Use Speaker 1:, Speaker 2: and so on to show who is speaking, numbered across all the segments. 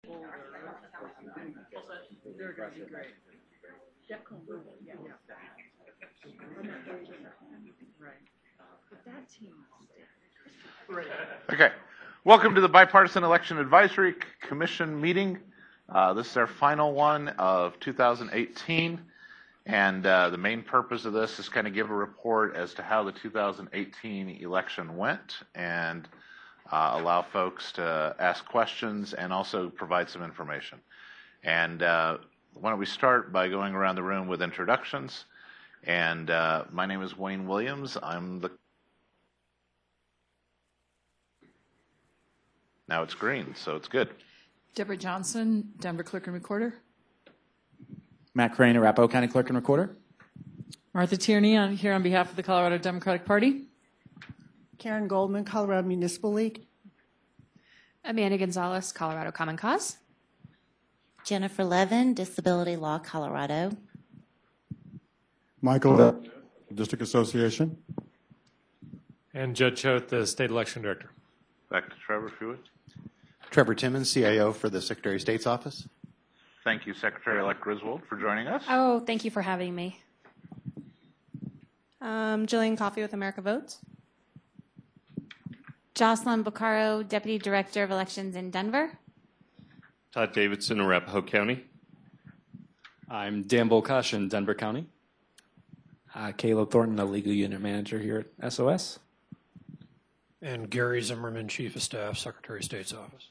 Speaker 1: They're going to be great. Right. But that team.
Speaker 2: Okay. Welcome to the Bipartisan Election Advisory Commission meeting. This is our final one of 2018. And the main purpose of this is kind of give a report as to how the 2018 election went and allow folks to ask questions and also provide some information. And why don't we start by going around the room with introductions. And my name is Wayne Williams. Now it's green, so it's good.
Speaker 1: Deborah Johnson, Denver Clerk and Recorder.
Speaker 3: Matt Crane, Arapahoe County Clerk and Recorder.
Speaker 1: Martha Tierney, I'm here on behalf of the Colorado Democratic Party.
Speaker 4: Karen Goldman, Colorado Municipal League.
Speaker 5: Amanda Gonzalez, Colorado Common Cause.
Speaker 6: Jennifer Levin, Disability Law, Colorado.
Speaker 7: Michael, District Association.
Speaker 8: And Judd Choate, the State Election Director.
Speaker 2: Back to Trevor, if you would.
Speaker 9: Trevor Timmons, CIO for the Secretary of State's Office.
Speaker 2: Thank you, Secretary-elect Griswold, for joining us.
Speaker 5: Oh, thank you for having me. Jillian Coffey with America Votes. Jocelyn Boccaro, Deputy Director of Elections in Denver.
Speaker 10: Todd Davidson, Arapahoe County.
Speaker 3: I'm Dan Bolkosh in Denver County.
Speaker 11: Caleb Thornton, the Legal Unit Manager here at SOS.
Speaker 8: And Gary Zimmerman, Chief of Staff, Secretary of State's Office.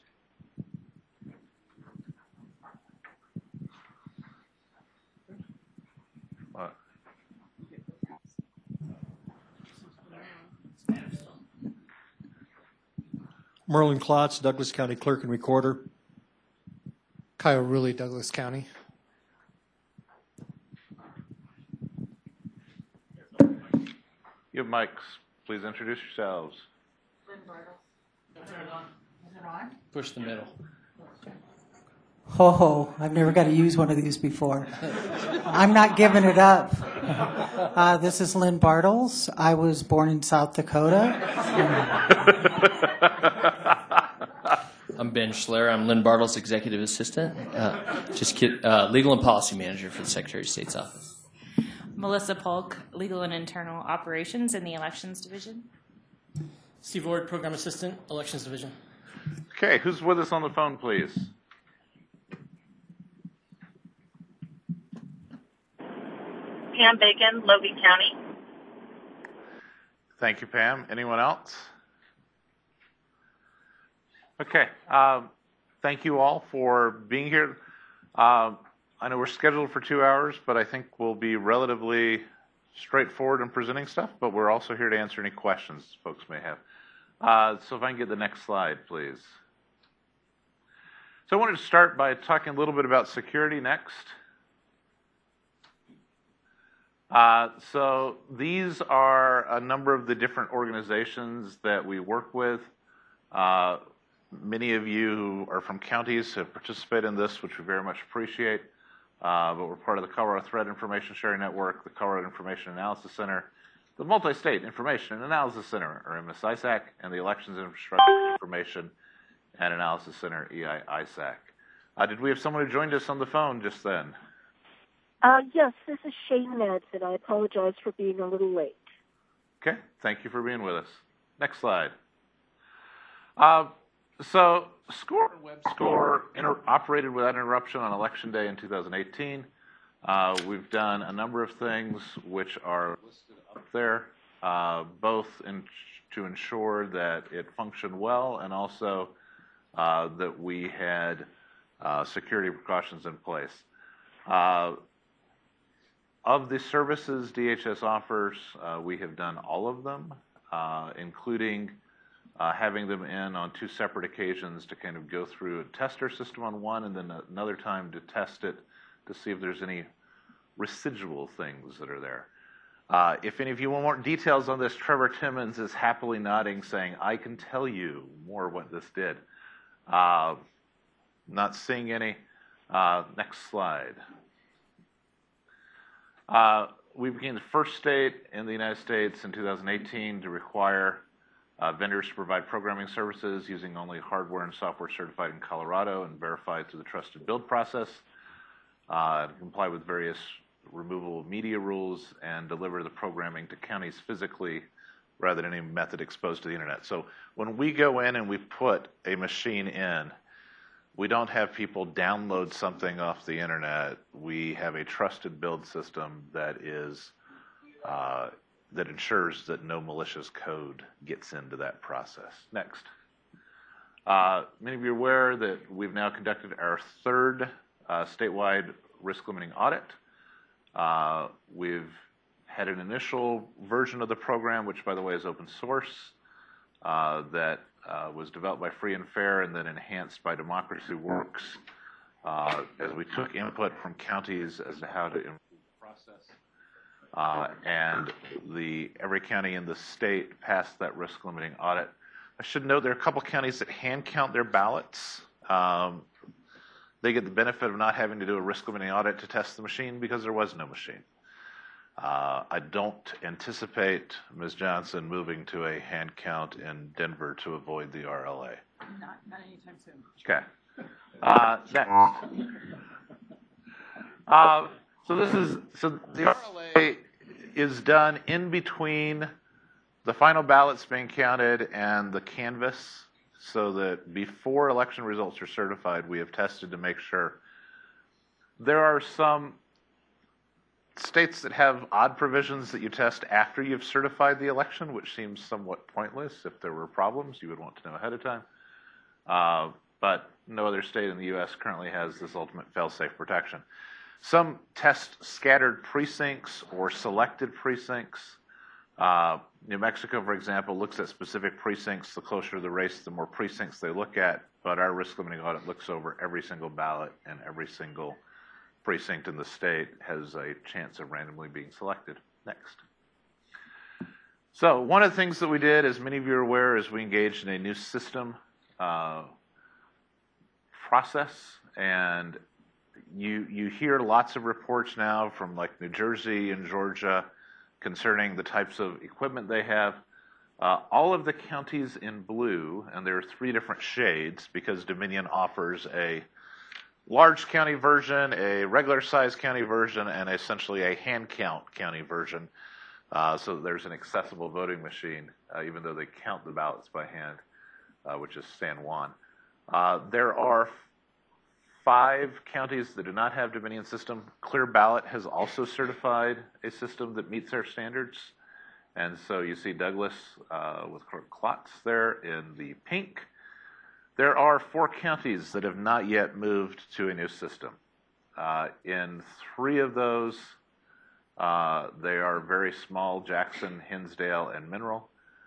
Speaker 12: Merlin Klotz, Douglas County Clerk and Recorder.
Speaker 13: Kyle Ruley, Douglas County.
Speaker 2: You have mics. Please introduce yourselves.
Speaker 1: Lynn Bartle. Is it on?
Speaker 13: Push the middle.
Speaker 4: Ho, I've never got to use one of these before. I'm not giving it up. This is Lynn Bartles. I was born in South Dakota.
Speaker 13: I'm Ben Schler. I'm Lynn Bartles, Executive Assistant. Legal and Policy Manager for the Secretary of State's Office.
Speaker 5: Melissa Polk, Legal and Internal Operations in the Elections Division.
Speaker 13: Steve Ward, Program Assistant, Elections Division.
Speaker 2: Okay, who's with us on the phone, please?
Speaker 14: Pam Bacon, Logan County.
Speaker 2: Thank you, Pam. Anyone else? Okay. Thank you all for being here. I know we're scheduled for 2 hours, but I think we'll be relatively straightforward in presenting stuff, but we're also here to answer any questions folks may have. So if I can get the next slide, please. So I wanted to start by talking a little bit about security next. So these are a number of the different organizations that we work with. Many of you who are from counties have participated in this, which we very much appreciate. But we're part of the Colorado Threat Information Sharing Network, the Colorado Information Analysis Center, the Multi-State Information and Analysis Center, or MSISAC, and the Elections Infrastructure Information and Analysis Center, EISAC. Did we have someone who joined us on the phone just then?
Speaker 14: Yes, this is Shane Madsen. I apologize for being a little late.
Speaker 2: Okay, thank you for being with us. Next slide. So WebScore operated without interruption on Election Day in 2018. We've done a number of things which are listed up there, both to ensure that it functioned well and also that we had security precautions in place. Of the services DHS offers, we have done all of them, including having them in on 2 separate occasions to kind of go through and test our system on one and then another time to test it to see if there's any residual things that are there. If any of you want more details on this, Trevor Timmons is happily nodding saying, I can tell you more what this did. Not seeing any. Next slide. We became the first state in the United States in 2018 to require vendors to provide programming services using only hardware and software certified in Colorado and verified through the trusted build process, comply with various removal of media rules, and deliver the programming to counties physically rather than any method exposed to the internet. So when we go in and we put a machine in, we don't have people download something off the internet. We have a trusted build system that is that ensures that no malicious code gets into that process. Next. Many of you are aware that we've now conducted our third statewide risk limiting audit. We've had an initial version of the program, which by the way is open source, that was developed by Free and Fair and then enhanced by Democracy Works as we took input from counties as to how to improve the process. And every county in the state passed that risk limiting audit. I should note there are a couple counties that hand count their ballots. They get the benefit of not having to do a risk limiting audit to test the machine because there was no machine. I don't anticipate Ms. Johnson moving to a hand count in Denver to avoid the RLA.
Speaker 1: Not anytime soon.
Speaker 2: Okay. Next. So the RLA is done in between the final ballots being counted and the canvass, so that before election results are certified, we have tested to make sure. There are some states that have odd provisions that you test after you've certified the election, which seems somewhat pointless. If there were problems, you would want to know ahead of time. But no other state in the U.S. currently has this ultimate fail-safe protection. Some test scattered precincts or selected precincts. New Mexico, for example, looks at specific precincts. The closer to the race, the more precincts they look at. But our risk limiting audit looks over every single ballot, and every single precinct in the state has a chance of randomly being selected. Next. So one of the things that we did, as many of you are aware, is we engaged in a new system process, and you hear lots of reports now from like New Jersey and Georgia concerning the types of equipment they have. All of the counties in blue, and there are 3 different shades because Dominion offers a large county version, a regular size county version, and essentially a hand count county version. So there's an accessible voting machine, even though they count the ballots by hand, which is San Juan. There are 5 counties that do not have Dominion system. Clear Ballot has also certified a system that meets their standards. And so you see Douglas with Clerk Klotz there in the pink. There are 4 counties that have not yet moved to a new system. In 3 of those, they are very small: Jackson, Hinsdale, and Mineral.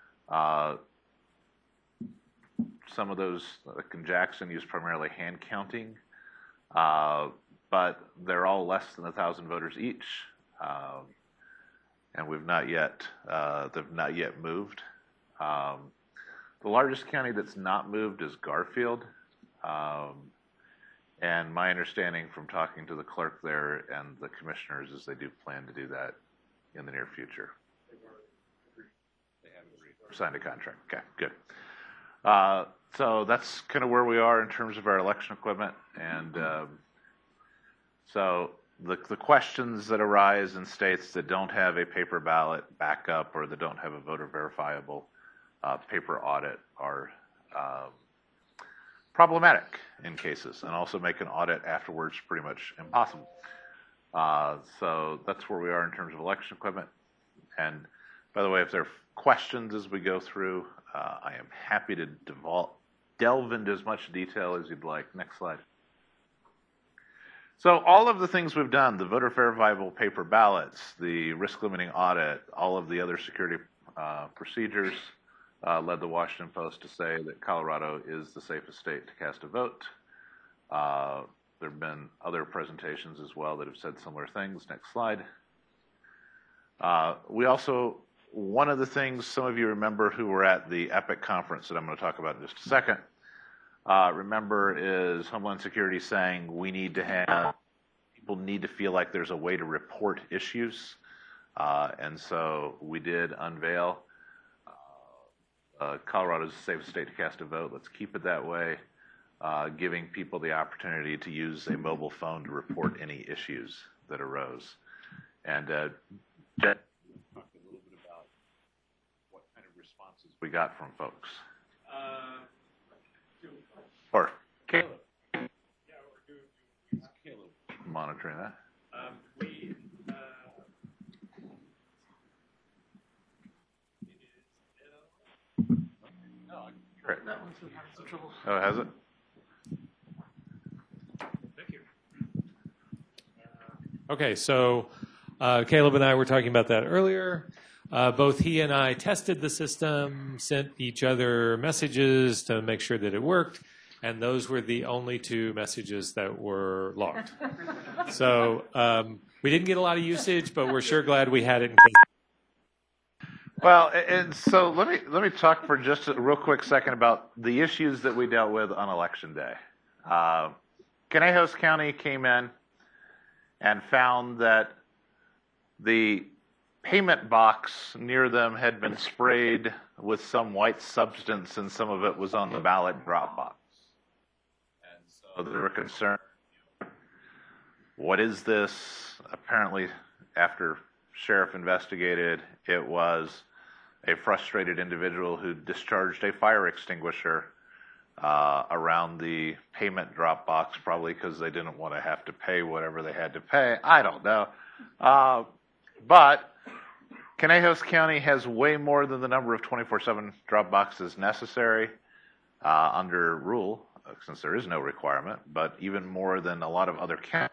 Speaker 2: Some of those, like in Jackson, use primarily hand counting, but they're all less than 1,000 voters each, and they've not yet moved. The largest county that's not moved is Garfield, and my understanding from talking to the clerk there and the commissioners is they do plan to do that in the near future. They have signed a contract. Okay, good. So that's kind of where we are in terms of our election equipment. And so the questions that arise in states that don't have a paper ballot backup or that don't have a voter verifiable paper audit are problematic in cases, and also make an audit afterwards pretty much impossible. So that's where we are in terms of election equipment. And by the way, if there are questions as we go through, I am happy to delve into as much detail as you'd like. Next slide. So all of the things we've done, the voter verifiable paper ballots, the risk limiting audit, all of the other security procedures, led the Washington Post to say that Colorado is the safest state to cast a vote. There have been other presentations as well that have said similar things. Next slide. We also, one of the things some of you remember who were at the EPIC conference that I'm going to talk about in just a second, remember is Homeland Security saying we need to have, people need to feel like there's a way to report issues. And so we did unveil Colorado's a safe state to cast a vote. Let's keep it that way, giving people the opportunity to use a mobile phone to report any issues that arose. And Jen talked a little bit about what kind of responses we got from folks. Or Caleb. Caleb monitoring that. Great. Oh, has it?
Speaker 15: Thank you. Okay, so Caleb and I were talking about that earlier. Both he and I tested the system, sent each other messages to make sure that it worked, and those were the only 2 messages that were logged. So we didn't get a lot of usage, but we're sure glad we had it in case.
Speaker 2: Well, and so let me talk for just a real quick second about the issues that we dealt with on Election Day. Conejos County came in and found that the payment box near them had been sprayed with some white substance, and some of it was on the ballot drop box. And so they were concerned, what is this? Apparently, after sheriff investigated, it was a frustrated individual who discharged a fire extinguisher around the payment drop box, probably because they didn't want to have to pay whatever they had to pay. I don't know. But Conejos County has way more than the number of 24/7 drop boxes necessary under rule, since there is no requirement, but even more than a lot of other counties.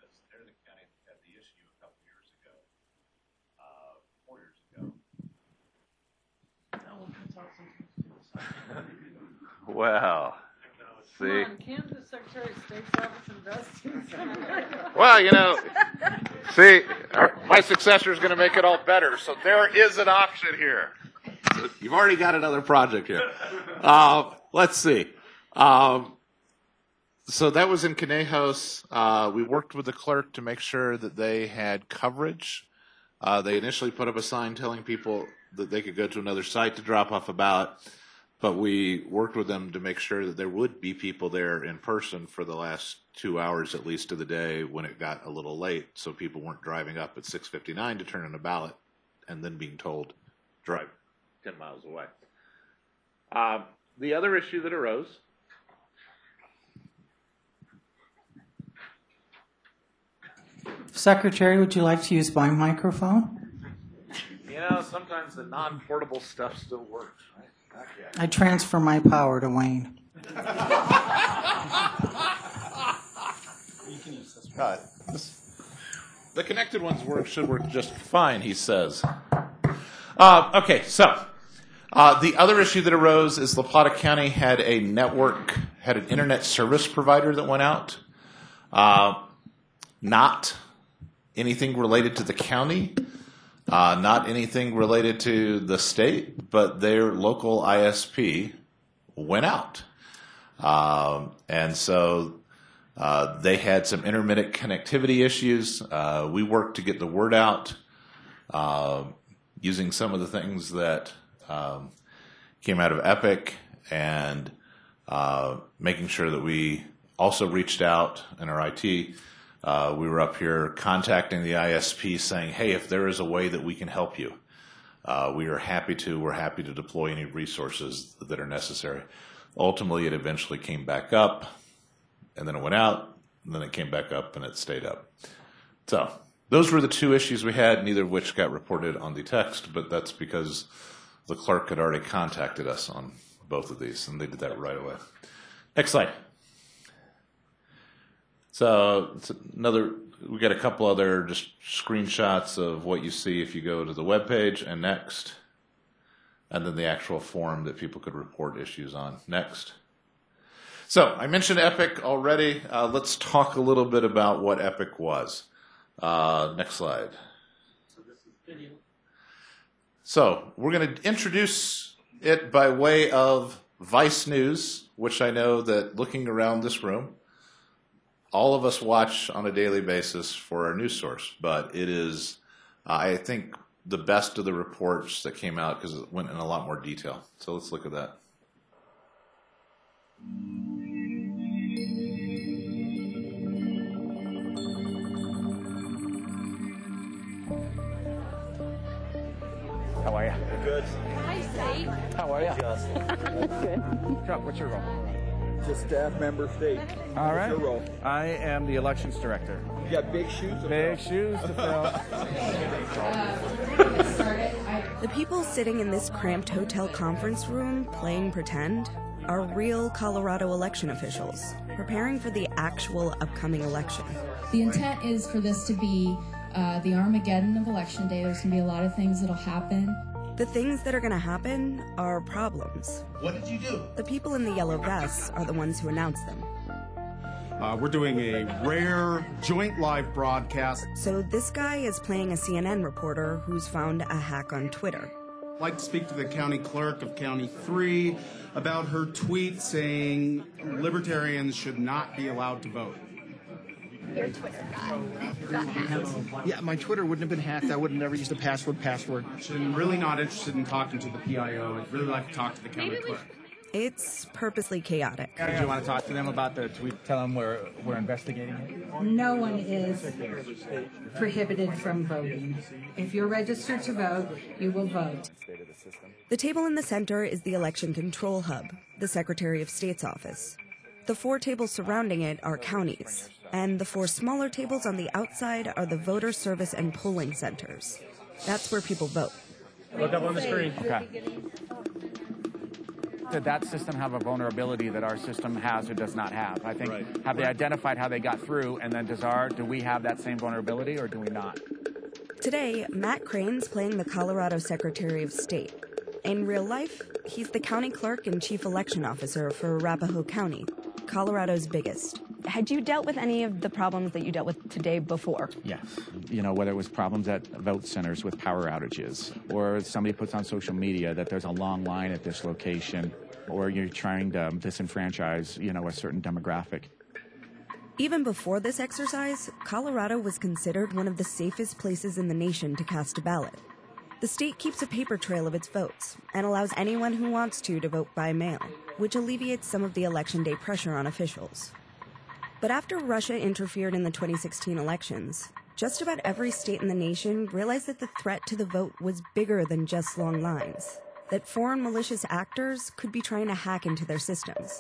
Speaker 2: Well, see.
Speaker 1: Come on, can't the Secretary of State's office invest in something?
Speaker 2: Well, you know, see, my successor is going to make it all better. So there is an option here. So you've already got another project here. Let's see. So that was in Conejos. We worked with the clerk to make sure that they had coverage. They initially put up a sign telling people that they could go to another site to drop off a ballot. But we worked with them to make sure that there would be people there in person for the last 2 hours at least of the day when it got a little late, so people weren't driving up at 6:59 to turn in a ballot and then being told, drive 10 miles away. The other issue that arose.
Speaker 4: Secretary, would you like to use my microphone?
Speaker 2: You know, sometimes the non-portable stuff still works, right?
Speaker 4: I transfer my power to Wayne.
Speaker 2: The connected ones should work just fine, he says. Okay, so the other issue that arose is La Plata County had an internet service provider that went out. Not anything related to the county. Not anything related to the state, but their local ISP went out. And so they had some intermittent connectivity issues. We worked to get the word out using some of the things that came out of Epic and making sure that we also reached out in our IT. We were up here contacting the ISP saying, hey, if there is a way that we can help you, we're happy to deploy any resources that are necessary. Ultimately, it eventually came back up, and then it went out, and then it came back up, and it stayed up. So those were the 2 issues we had, neither of which got reported on the text, but that's because the clerk had already contacted us on both of these, and they did that right away. Next slide. So it's we got a couple other just screenshots of what you see if you go to the webpage, and next. And then the actual form that people could report issues on. Next. So I mentioned Epic already. Let's talk a little bit about what Epic was. Next slide. So we're going to introduce it by way of Vice News, which I know that looking around this room, all of us watch on a daily basis for our news source, but it is, I think, the best of the reports that came out because it went in a lot more detail. So let's look at that.
Speaker 16: How are you?
Speaker 17: Good.
Speaker 16: Hi, State. How are you? Good. Chuck, what's your role?
Speaker 17: Just staff member state.
Speaker 16: All right.
Speaker 17: What's your role?
Speaker 16: I am the elections director.
Speaker 17: You got big shoes to
Speaker 16: Big shoes to fill.
Speaker 18: The people sitting in this cramped hotel conference room playing pretend are real Colorado election officials preparing for the actual upcoming election.
Speaker 19: The intent is for this to be the Armageddon of Election Day. There's going to be a lot of things that'll happen.
Speaker 18: The things that are going to happen are problems.
Speaker 9: What did you do?
Speaker 18: The people in the yellow vests are the ones who announce them.
Speaker 7: We're doing a rare joint live broadcast.
Speaker 18: So this guy is playing a CNN reporter who's found a hack on Twitter.
Speaker 7: I'd like to speak to the county clerk of County 3 about her tweet saying libertarians should not be allowed to vote.
Speaker 20: Your Twitter guy.
Speaker 16: Yeah, my Twitter wouldn't have been hacked. I would have never used a password.
Speaker 7: I'm really not interested in talking to the PIO. I'd really like to talk to the county clerk.
Speaker 18: It's purposely chaotic.
Speaker 16: Did you want to talk to them about the tweet? Tell them we're investigating it?
Speaker 21: No one is prohibited from voting. If you're registered to vote, you will vote.
Speaker 18: The table in the center is the Election Control Hub, the Secretary of State's office. The 4 tables surrounding it are counties, and the 4 smaller tables on the outside are the voter service and polling centers. That's where people vote.
Speaker 16: Look up on the screen. Okay. Did that system have a vulnerability that our system has or does not have? I think, have they identified how they got through, and then do we have that same vulnerability or do we not?
Speaker 18: Today, Matt Crane's playing the Colorado Secretary of State. In real life, he's the county clerk and chief election officer for Arapahoe County, Colorado's biggest. Had you dealt with any of the problems that you dealt with today before?
Speaker 22: Yes. You know, whether it was problems at vote centers with power outages, or somebody puts on social media that there's a long line at this location, or you're trying to disenfranchise, a certain demographic.
Speaker 18: Even before this exercise, Colorado was considered one of the safest places in the nation to cast a ballot. The state keeps a paper trail of its votes and allows anyone who wants to vote by mail, which alleviates some of the election day pressure on officials. But after Russia interfered in the 2016 elections, just about every state in the nation realized that the threat to the vote was bigger than just long lines, that foreign malicious actors could be trying to hack into their systems.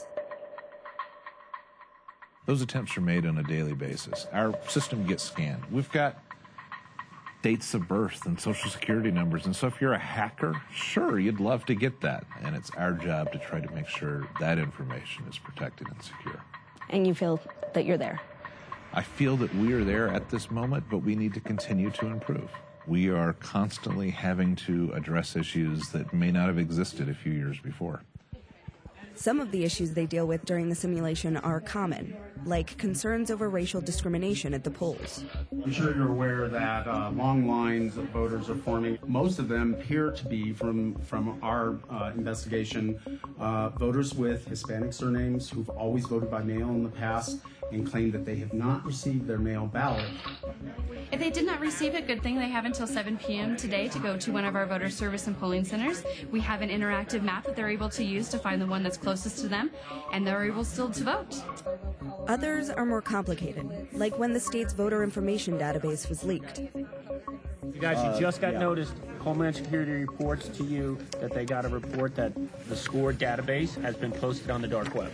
Speaker 23: Those attempts are made on a daily basis. Our system gets scanned. We've got dates of birth and social security numbers, and so if you're a hacker, sure, you'd love to get that. And it's our job to try to make sure that information is protected and secure.
Speaker 18: And you feel that you're there?
Speaker 23: I feel that we are there at this moment, but we need to continue to improve. We are constantly having to address issues that may not have existed a few years before.
Speaker 18: Some of the issues they deal with during the simulation are common, like concerns over racial discrimination at the polls.
Speaker 7: I'm sure you're aware that long lines of voters are forming. Most of them appear to be, from our investigation, voters with Hispanic surnames who've always voted by mail in the past and claim that they have not received their mail ballot.
Speaker 24: If they did not receive it, good thing they have until 7 p.m. today to go to one of our voter service and polling centers. We have an interactive map that they're able to use to find the one that's closest to them, and they're able still to vote.
Speaker 18: Others are more complicated, like when the state's voter information database was leaked.
Speaker 25: You guys, you just got noticed. Homeland Security reports to you that they got a report that the SCORE database has been posted on the dark web.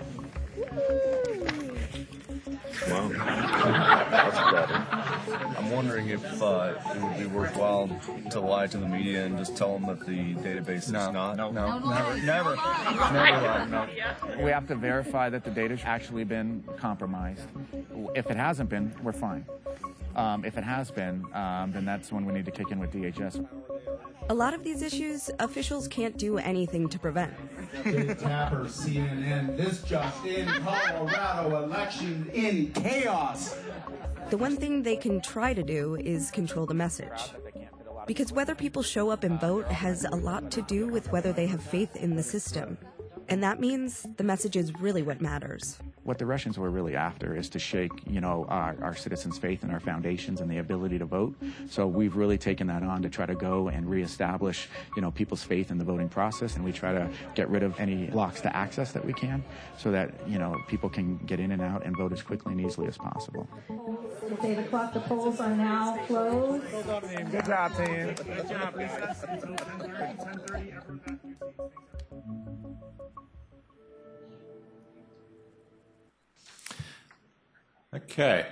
Speaker 26: Wow. That's better. I'm wondering if it would be worthwhile to lie to the media and just tell them that the database is not.
Speaker 25: No.
Speaker 26: Never lie. No.
Speaker 16: We have to verify that the data's actually been compromised. If it hasn't been, we're fine. If it has been, then that's when we need to kick in with DHS.
Speaker 18: A lot of these issues, officials can't do anything to prevent.
Speaker 7: David Tapper, CNN, this just in, Colorado election in chaos.
Speaker 18: The one thing they can try to do is control the message. Because whether people show up and vote has a lot to do with whether they have faith in the system. And that means the message is really what matters.
Speaker 22: What the Russians were really after is to shake, our citizens' faith in our foundations and the ability to vote. So we've really taken that on to try to go and reestablish, people's faith in the voting process, and we try to get rid of any blocks to access that we can, so that people can get in and out and vote as quickly and easily as possible.
Speaker 21: It's 8 o'clock. The polls are now closed.
Speaker 16: Good job, team.
Speaker 21: Good job.
Speaker 2: Okay.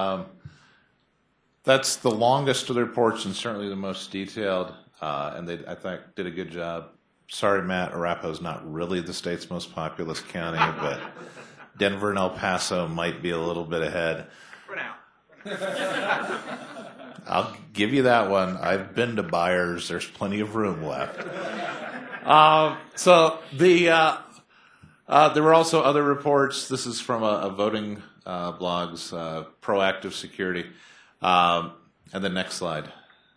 Speaker 2: That's the longest of the reports and certainly the most detailed, and they, I think, did a good job. Sorry, Matt, Arapahoe's not really the state's most populous county, but Denver and El Paso might be a little bit ahead.
Speaker 3: For now.
Speaker 2: I'll give you that one. I've been to Byers. There's plenty of room left. There were also other reports. This is from a voting blogs, Proactive Security. And the next slide.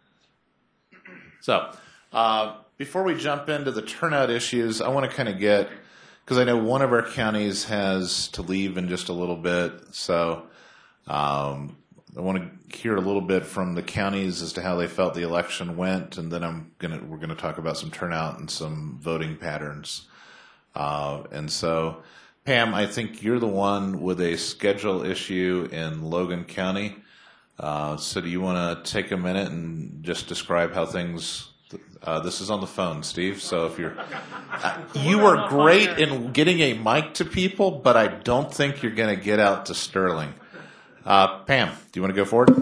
Speaker 2: So before we jump into the turnout issues, I want to kind of get, because I know one of our counties has to leave in just a little bit, so I want to hear a little bit from the counties as to how they felt the election went, and then we're gonna talk about some turnout and some voting patterns. And so, Pam, I think you're the one with a schedule issue in Logan County. So do you want to take a minute and just describe how things? This is on the phone, Steve. So if you were great in getting a mic to people, but I don't think you're going to get out to Sterling. Pam, do you want to go forward?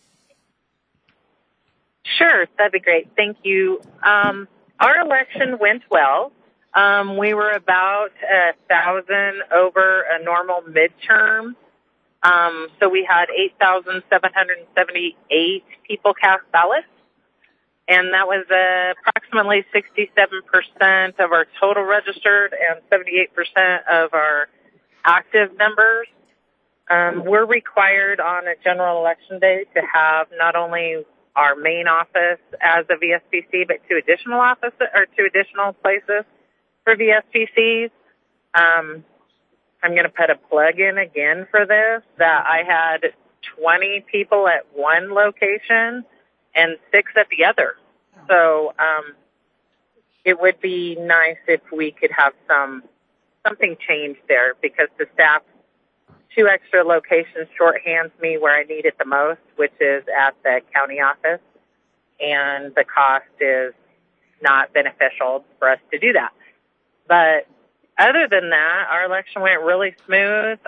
Speaker 6: Sure, that'd be great. Thank you. Our election went well. We were about 1,000 over a normal midterm. So we had 8,778 people cast ballots, and that was approximately 67% of our total registered and 78% of our active members. We're required on a general election day to have not only our main office as a VSPC, but two additional places for VSPCs. I'm going to put a plug in again for this, that I had 20 people at one location and 6 at the other. So it would be nice if we could have something changed there, because the staff 2 extra locations shorthands me where I need it the most, which is at the county office, and the cost is not beneficial for us to do that. But other than that, our election went really smooth.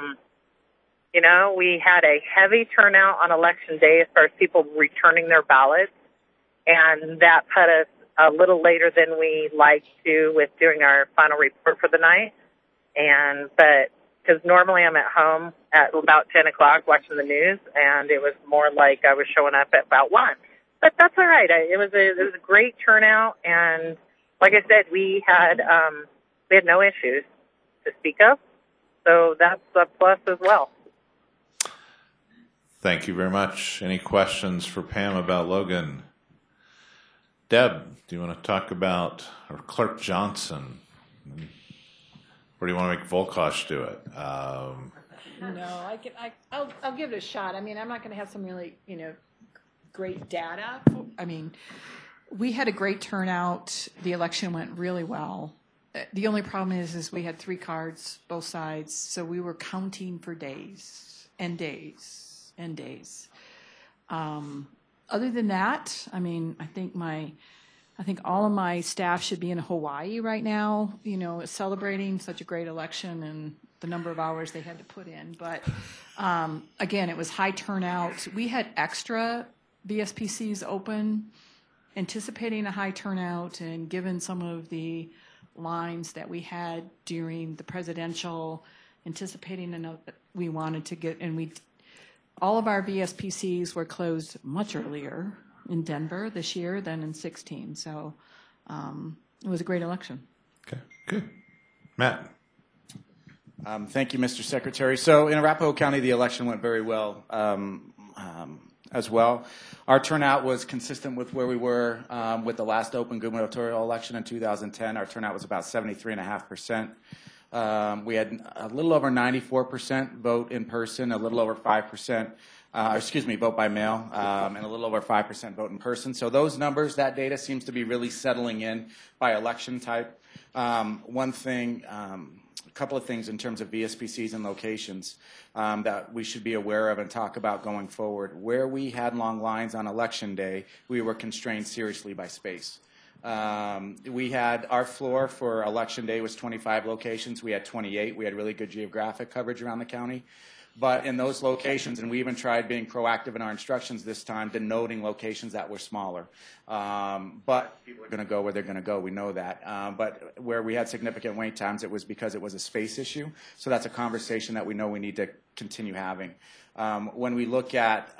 Speaker 6: We had a heavy turnout on election day as far as people returning their ballots, and that put us a little later than we like to with doing our final report for the night. But because normally I'm at home at about 10 o'clock watching the news, and it was more like I was showing up at about 1. But that's all right. It was a great turnout, and like I said, we had no issues to speak of, so that's a plus as well.
Speaker 2: Thank you very much. Any questions for Pam about Logan? Deb, do you want to talk about, or Clerk Johnson? Or do you want to make Volkosh do it?
Speaker 21: No, I'll give it a shot. I mean, I'm not going to have some really, great data. We had a great turnout. The election went really well. The only problem is we had 3 cards, both sides, so we were counting for days and days and days. Other than that, I think all of my staff should be in Hawaii right now, celebrating such a great election and the number of hours they had to put in. But again, it was high turnout. We had extra VSPCs open, anticipating a high turnout, and given some of the lines that we had during the presidential, anticipating we wanted to get, and all of our VSPCs were closed much earlier in Denver this year than in 2016. So it was a great election.
Speaker 2: Okay, good. Matt.
Speaker 22: Thank you, Mr. Secretary. So in Arapahoe County, the election went very well as well. Our turnout was consistent with where we were with the last open gubernatorial election in 2010. Our turnout was about 73.5%. We had a little over 94% vote in person, a little over 5%, vote by mail, and a little over 5% vote in person. So those numbers, that data seems to be really settling in by election type. One thing, a couple of things in terms of VSPCs and locations that we should be aware of and talk about going forward. Where we had long lines on election day, we were constrained seriously by space. We had our floor for election day was 25 locations. We had 28. We had really good geographic coverage around the county. But in those locations, and we even tried being proactive in our instructions this time, denoting locations that were smaller. But people are going to go where they're going to go. We know that. But where we had significant wait times, it was because it was a space issue. So that's a conversation that we know we need to continue having. When we look at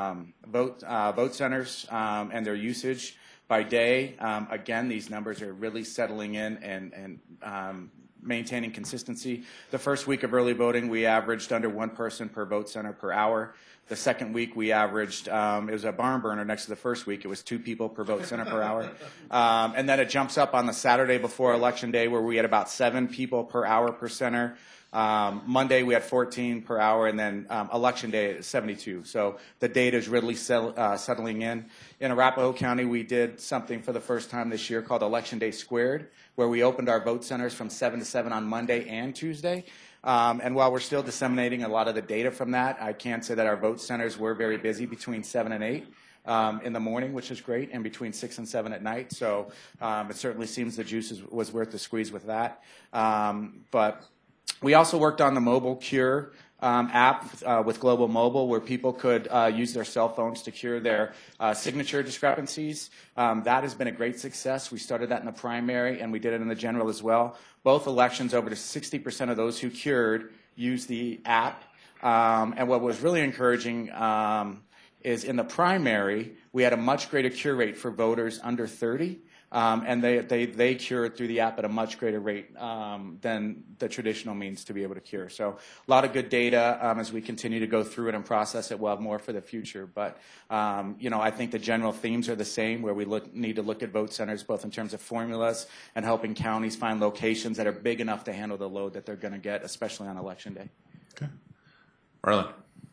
Speaker 22: vote centers and their usage by day, again, these numbers are really settling in and maintaining consistency. The first week of early voting, we averaged under one person per vote center per hour. The second week, we averaged, it was a barn burner next to the first week. It was 2 people per vote center per hour. And then it jumps up on the Saturday before Election Day, where we had about 7 people per hour per center. Monday, we had 14 per hour, and then Election Day, 72. So the data is really settling in. In Arapahoe County, we did something for the first time this year called Election Day Squared, where we opened our vote centers from 7 to 7 on Monday and Tuesday. And while we're still disseminating a lot of the data from that, I can say that our vote centers were very busy between 7 and 8 in the morning, which is great, and between 6 and 7 at night. So it certainly seems the juice was worth the squeeze with that. But we also worked on the mobile cure app with Global Mobile, where people could use their cell phones to cure their signature discrepancies. That has been a great success. We started that in the primary, and we did it in the general as well. Both elections, over to 60% of those who cured used the app. And what was really encouraging is in the primary, we had a much greater cure rate for voters under 30. And they cured through the app at a much greater rate than the traditional means to be able to cure. So a lot of good data as we continue to go through it and process it. We'll have more for the future. But, I think the general themes are the same, where we need to look at vote centers both in terms of formulas and helping counties find locations that are big enough to handle the load that they're going to get, especially on Election Day.
Speaker 23: Okay. Marlon.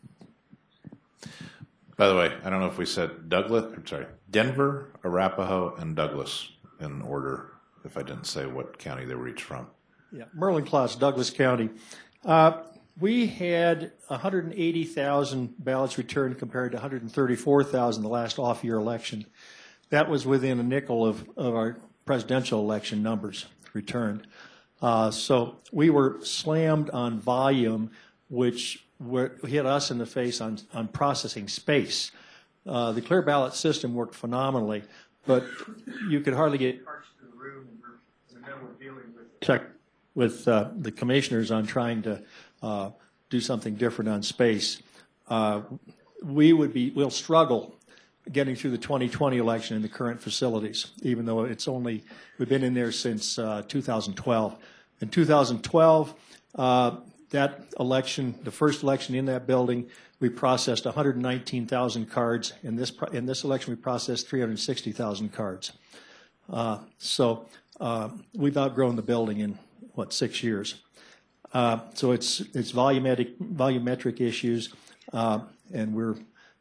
Speaker 23: By the way, I don't know if we said Denver, Arapahoe, and Douglas in order, if I didn't say what county they were each from.
Speaker 3: Yeah, Merlin Klaus, Douglas County. We had 180,000 ballots returned compared to 134,000 the last off-year election. That was within a nickel of our presidential election numbers returned. So we were slammed on volume, which hit us in the face on processing space. The clear ballot system worked phenomenally, but you could hardly get parts to the room, and we're in the middle of dealing with the commissioners on trying to do something different on space. We'll struggle getting through the 2020 election in the current facilities, even though we've been in there since 2012. In 2012, that election, the first election in that building, we processed 119,000 cards. In this election, we processed 360,000 cards. So we've outgrown the building in 6 years. So it's volumetric issues, and we're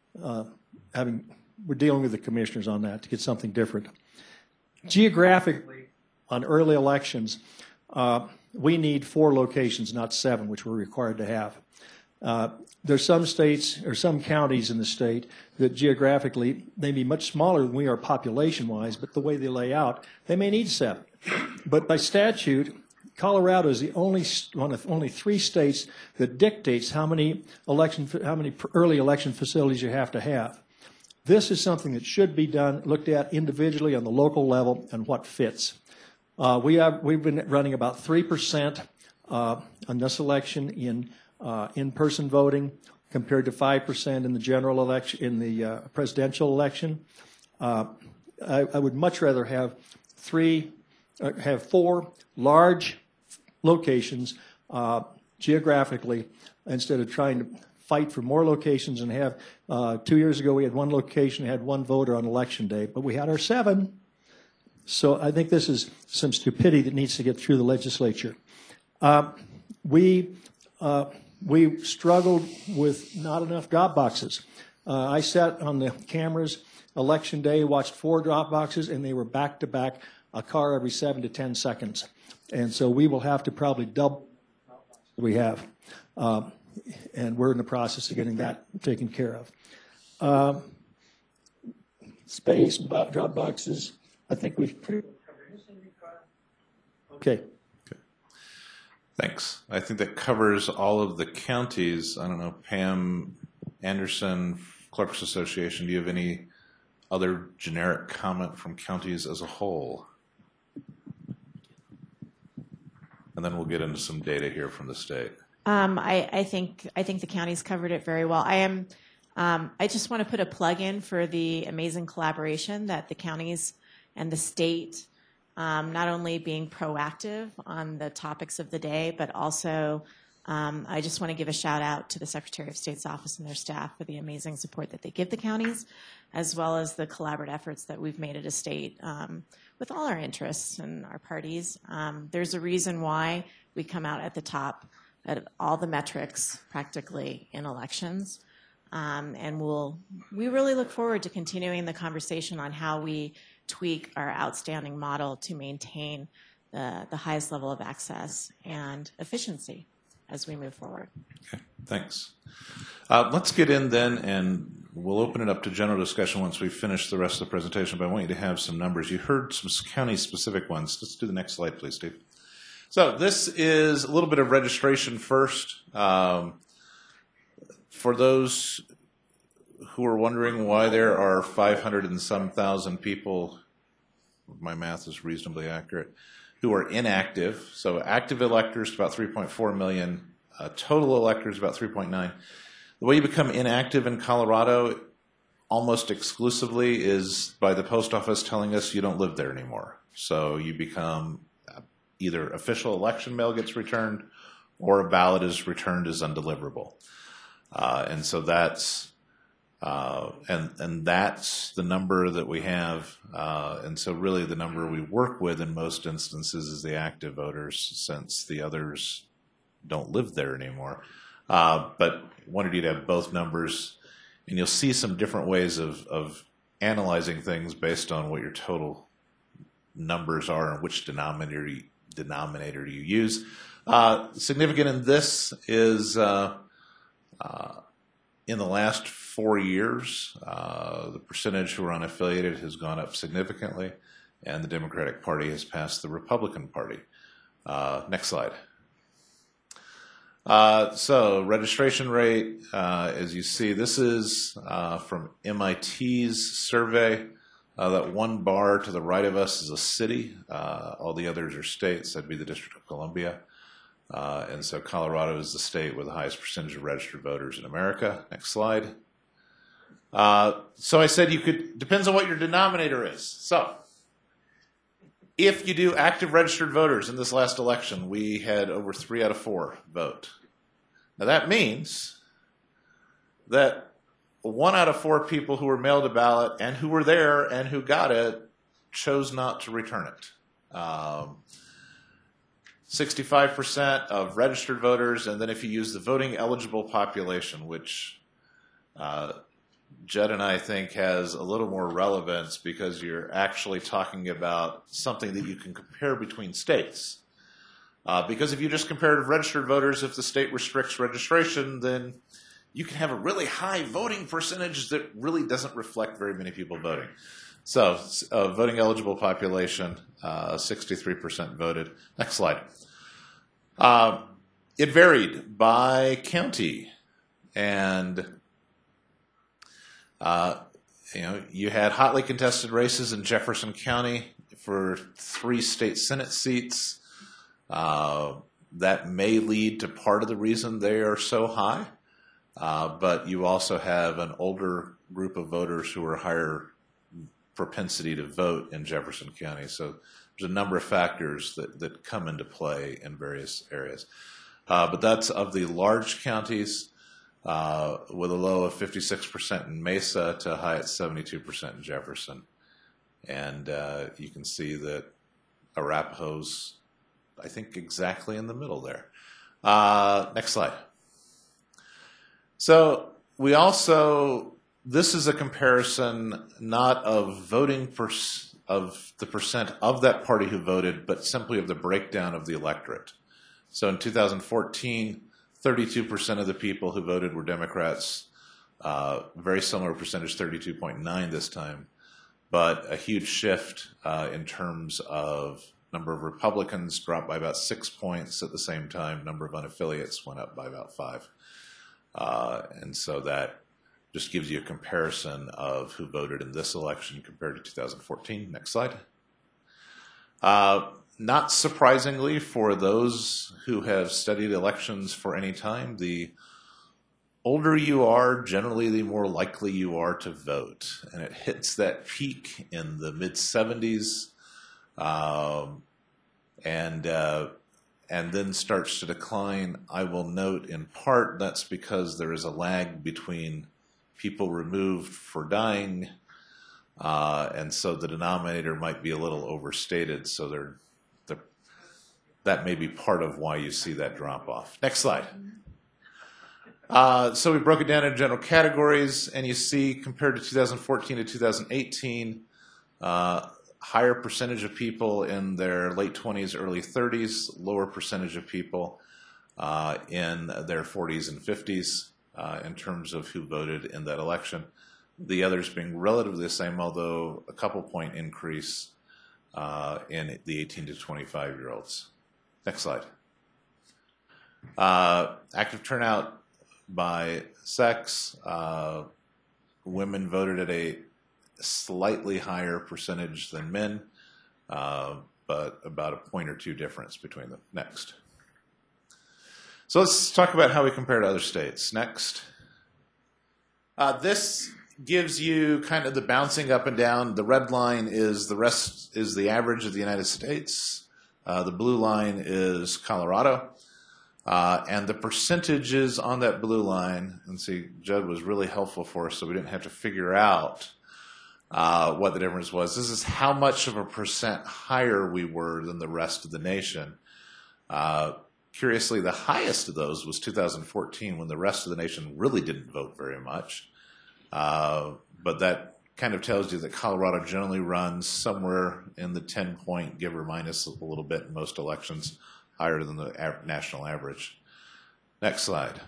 Speaker 3: dealing with the commissioners on that to get something different. Geographically, on early elections, we need 4 locations, not 7, which we're required to have. There's some states or some counties in the state that geographically may be much smaller than we are population-wise, but the way they lay out, they may need 7. But by statute, Colorado is the only one of only 3 states that dictates how many early election facilities you have to have. This is something that should be looked at individually on the local level and what fits. We've been running about 3% on this election in in-person voting, compared to 5% in the general election, in the presidential election. I would much rather have 4 large locations geographically instead of trying to fight for more locations and have. 2 years ago, we had 1 location, had 1 voter on Election Day, but we had our 7. So I think this is some stupidity that needs to get through the legislature. We struggled with not enough drop boxes. I sat on the cameras election day, watched 4 drop boxes, and they were back to back, a car every 7 to 10 seconds. And so we will have to probably double what we have. And we're in the process of getting that taken care of. Space, drop boxes, I think we've pretty much covered this. Okay.
Speaker 23: Thanks. I think that covers all of the counties. I don't know, Pam Anderson, Clerks Association, do you have any other generic comment from counties as a whole? And then we'll get into some data here from the state.
Speaker 5: I think the counties covered it very well. I just want to put a plug in for the amazing collaboration that the counties and the state, not only being proactive on the topics of the day, but also I just want to give a shout out to the Secretary of State's office and their staff for the amazing support that they give the counties, as well as the collaborative efforts that we've made at a state with all our interests and our parties. There's a reason why we come out at the top at all the metrics practically in elections. And we really look forward to continuing the conversation on how we tweak our outstanding model to maintain the highest level of access and efficiency as we move forward.
Speaker 23: Okay, thanks. Let's get in then, and we'll open it up to general discussion once we finish the rest of the presentation, but I want you to have some numbers. You heard some county-specific ones. Let's do the next slide, please, Steve. So this is a little bit of registration first. For those who are wondering why there are 500 and some thousand people, my math is reasonably accurate, who are inactive. So active electors, about 3.4 million. Total electors, about 3.9. The way you become inactive in Colorado almost exclusively is by the post office telling us you don't live there anymore. So you become either official election mail gets returned or a ballot is returned as undeliverable. And so that's and that's the number that we have. And so really the number we work with in most instances is the active voters, since the others don't live there anymore. But wanted you to have both numbers, and you'll see some different ways of analyzing things based on what your total numbers are and which denominator you use. Significant in this is in the last 4 years, the percentage who are unaffiliated has gone up significantly, and the Democratic Party has passed the Republican Party. Next slide. So registration rate, as you see, this is from MIT's survey. That one bar to the right of us is a city. All the others are states. That'd be the District of Columbia. And so Colorado is the state with the highest percentage of registered voters in America. Next slide. So I said you could, depends on what your denominator is. So if you do active registered voters in this last election, we had over 3 out of 4 vote. Now that means that 1 out of 4 people who were mailed a ballot and who were there and who got it chose not to return it. 65% of registered voters, and then if you use the voting eligible population, which Judd and I think has a little more relevance because you're actually talking about something that you can compare between states. Because if you just compare registered voters, if the state restricts registration, then you can have a really high voting percentage that really doesn't reflect very many people voting. So voting eligible population, 63% voted. Next slide. It varied by county, and you had hotly contested races in Jefferson County for 3 state Senate seats. That may lead to part of the reason they are so high, but you also have an older group of voters who are higher propensity to vote in Jefferson County. So there's a number of factors that come into play in various areas. But that's of the large counties, with a low of 56% in Mesa to a high at 72% in Jefferson. And you can see that Arapahoe's
Speaker 2: I think, exactly in the middle there. Next slide. So we also, this is a comparison not of voting of the percent of that party who voted, but simply of the breakdown of the electorate. So in 2014, 32% of the people who voted were Democrats. Very similar percentage, 32.9 this time, but a huge shift in terms of number of Republicans dropped by about 6 points. At the same time, number of unaffiliates went up by about 5. And so that just gives you a comparison of who voted in this election compared to 2014. Next slide. Not surprisingly, for those who have studied elections for any time, the older you are, generally the more likely you are to vote. And it hits that peak in the mid-70s and then starts to decline. I will note in part that's because there is a lag between people removed for dying, and so the denominator might be a little overstated, so that may be part of why you see that drop off. Next slide. So we broke it down into general categories, and you see compared to 2014 to 2018, higher percentage of people in their late 20s, early 30s, lower percentage of people in their 40s and 50s in terms of who voted in that election. The others being relatively the same, although a couple point increase in the 18 to 25-year-olds. Next slide. Active turnout by sex. Women voted at a slightly higher percentage than men, but about a point or two difference between them. Next. So let's talk about how we compare to other states. Next. This gives you kind of the bouncing up and down. The red line is the average of the United States. The blue line is Colorado. And the percentages on that blue line, and see, Judd was really helpful for us, so we didn't have to figure out what the difference was. This is how much of a percent higher we were than the rest of the nation. Curiously, the highest of those was 2014, when the rest of the nation really didn't vote very much. But that kind of tells you that Colorado generally runs somewhere in the 10-point, give or minus a little bit in most elections, higher than the national average. Next slide.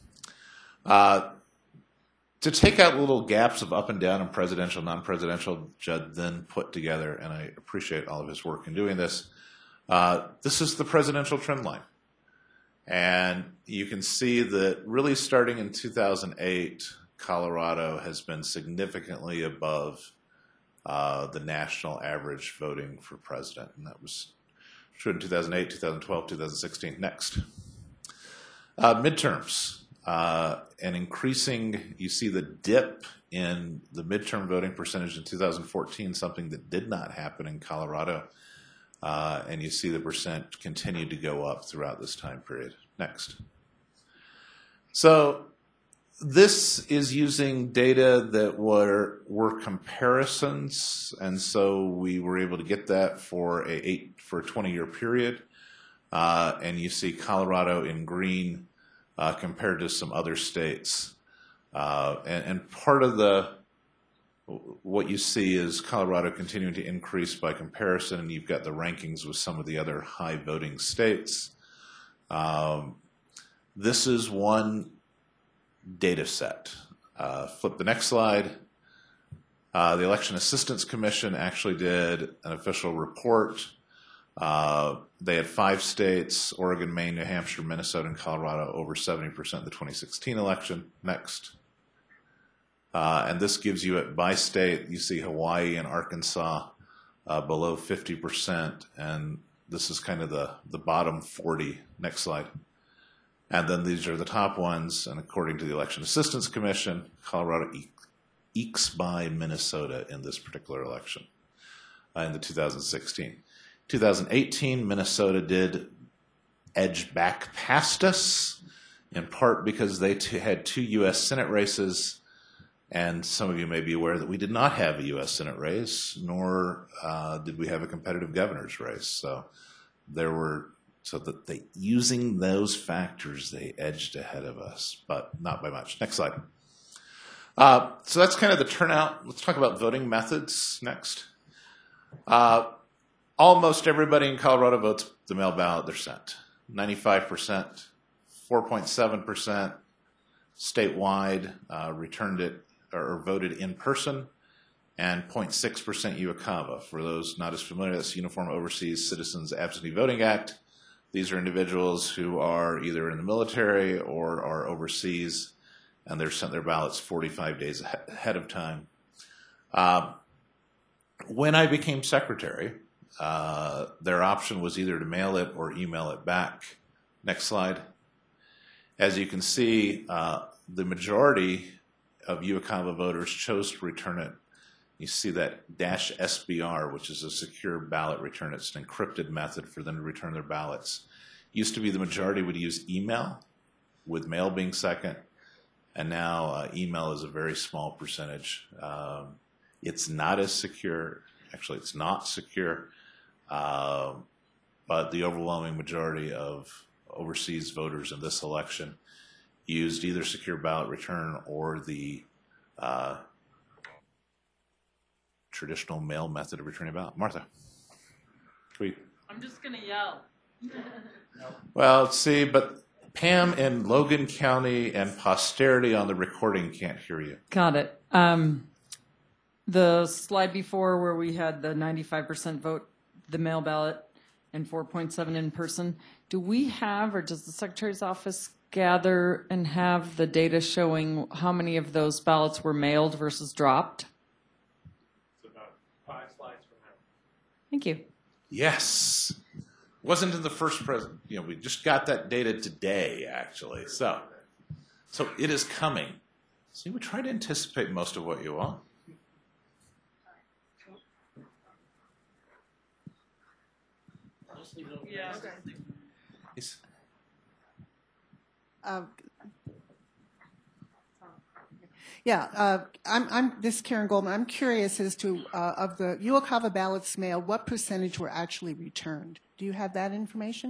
Speaker 2: To take out little gaps of up and down and presidential, non-presidential, Judd then put together, and I appreciate all of his work in doing this, this is the presidential trend line. And you can see that really starting in 2008, Colorado has been significantly above the national average voting for president. And that was true in 2008, 2012, 2016. Next. Midterms. And increasing, you see the dip in the midterm voting percentage in 2014, something that did not happen in Colorado. And you see the percent continued to go up throughout this time period. Next. So this is using data that were comparisons, and so we were able to get that for a 20-year period. And you see Colorado in green compared to some other states. And part of what you see is Colorado continuing to increase by comparison, and you've got the rankings with some of the other high voting states. This is one data set. Flip the next slide. The Election Assistance Commission actually did an official report. They had 5 states, Oregon, Maine, New Hampshire, Minnesota, and Colorado, over 70% of the 2016 election. Next. And this gives you it by state. You see Hawaii and Arkansas below 50%, and this is kind of the bottom 40. Next slide. And then these are the top ones, and according to the Election Assistance Commission, Colorado ekes by Minnesota in this particular election in the 2016. 2018, Minnesota did edge back past us, in part because they had 2 U.S. Senate races, and some of you may be aware that we did not have a U.S. Senate race, nor did we have a competitive governor's race. So there were
Speaker 23: So that using those factors, they edged ahead of us, but not by much. Next slide. So that's kind of the turnout. Let's talk about voting methods next. Almost everybody in Colorado votes the mail ballot they're sent. 95%, 4.7% statewide returned it or voted in person, and 0.6% UOCAVA. For those not as familiar, that's Uniform Overseas Citizens Absentee Voting Act. These are individuals who are either in the military or are overseas, and they're sent their ballots 45 days ahead of time. When I became secretary, their option was either to mail it or email it back. Next slide. As you can see, the majority of UOCAVA voters chose to return it. You see that -SBR, which is a secure ballot return. It's an encrypted method for them to return their ballots. Used to be the majority would use email, with mail being second, and now email is a very small percentage. It's not as secure. Actually, it's not secure, but the overwhelming majority of overseas voters in this election used either secure ballot return or the traditional mail method of returning a ballot. Martha, tweet.
Speaker 1: I'm just going to yell.
Speaker 23: Well, let's see, but Pam in Logan County and posterity on the recording can't hear you.
Speaker 1: Got it. The slide before where we had the 95% vote, the mail ballot, and 4.7 in person, do we have, or does the Secretary's office gather and have the data showing how many of those ballots were mailed versus dropped?
Speaker 15: It's about 5 slides from now.
Speaker 1: Thank you.
Speaker 23: Yes. Wasn't in the first present. We just got that data today, actually. So it is coming. See, we try to anticipate most of what you want.
Speaker 1: Yeah.
Speaker 23: Yes.
Speaker 8: This is Karen Goldman. I'm curious as to, of the UOCAVA ballots mailed, what percentage were actually returned? Do you have that information?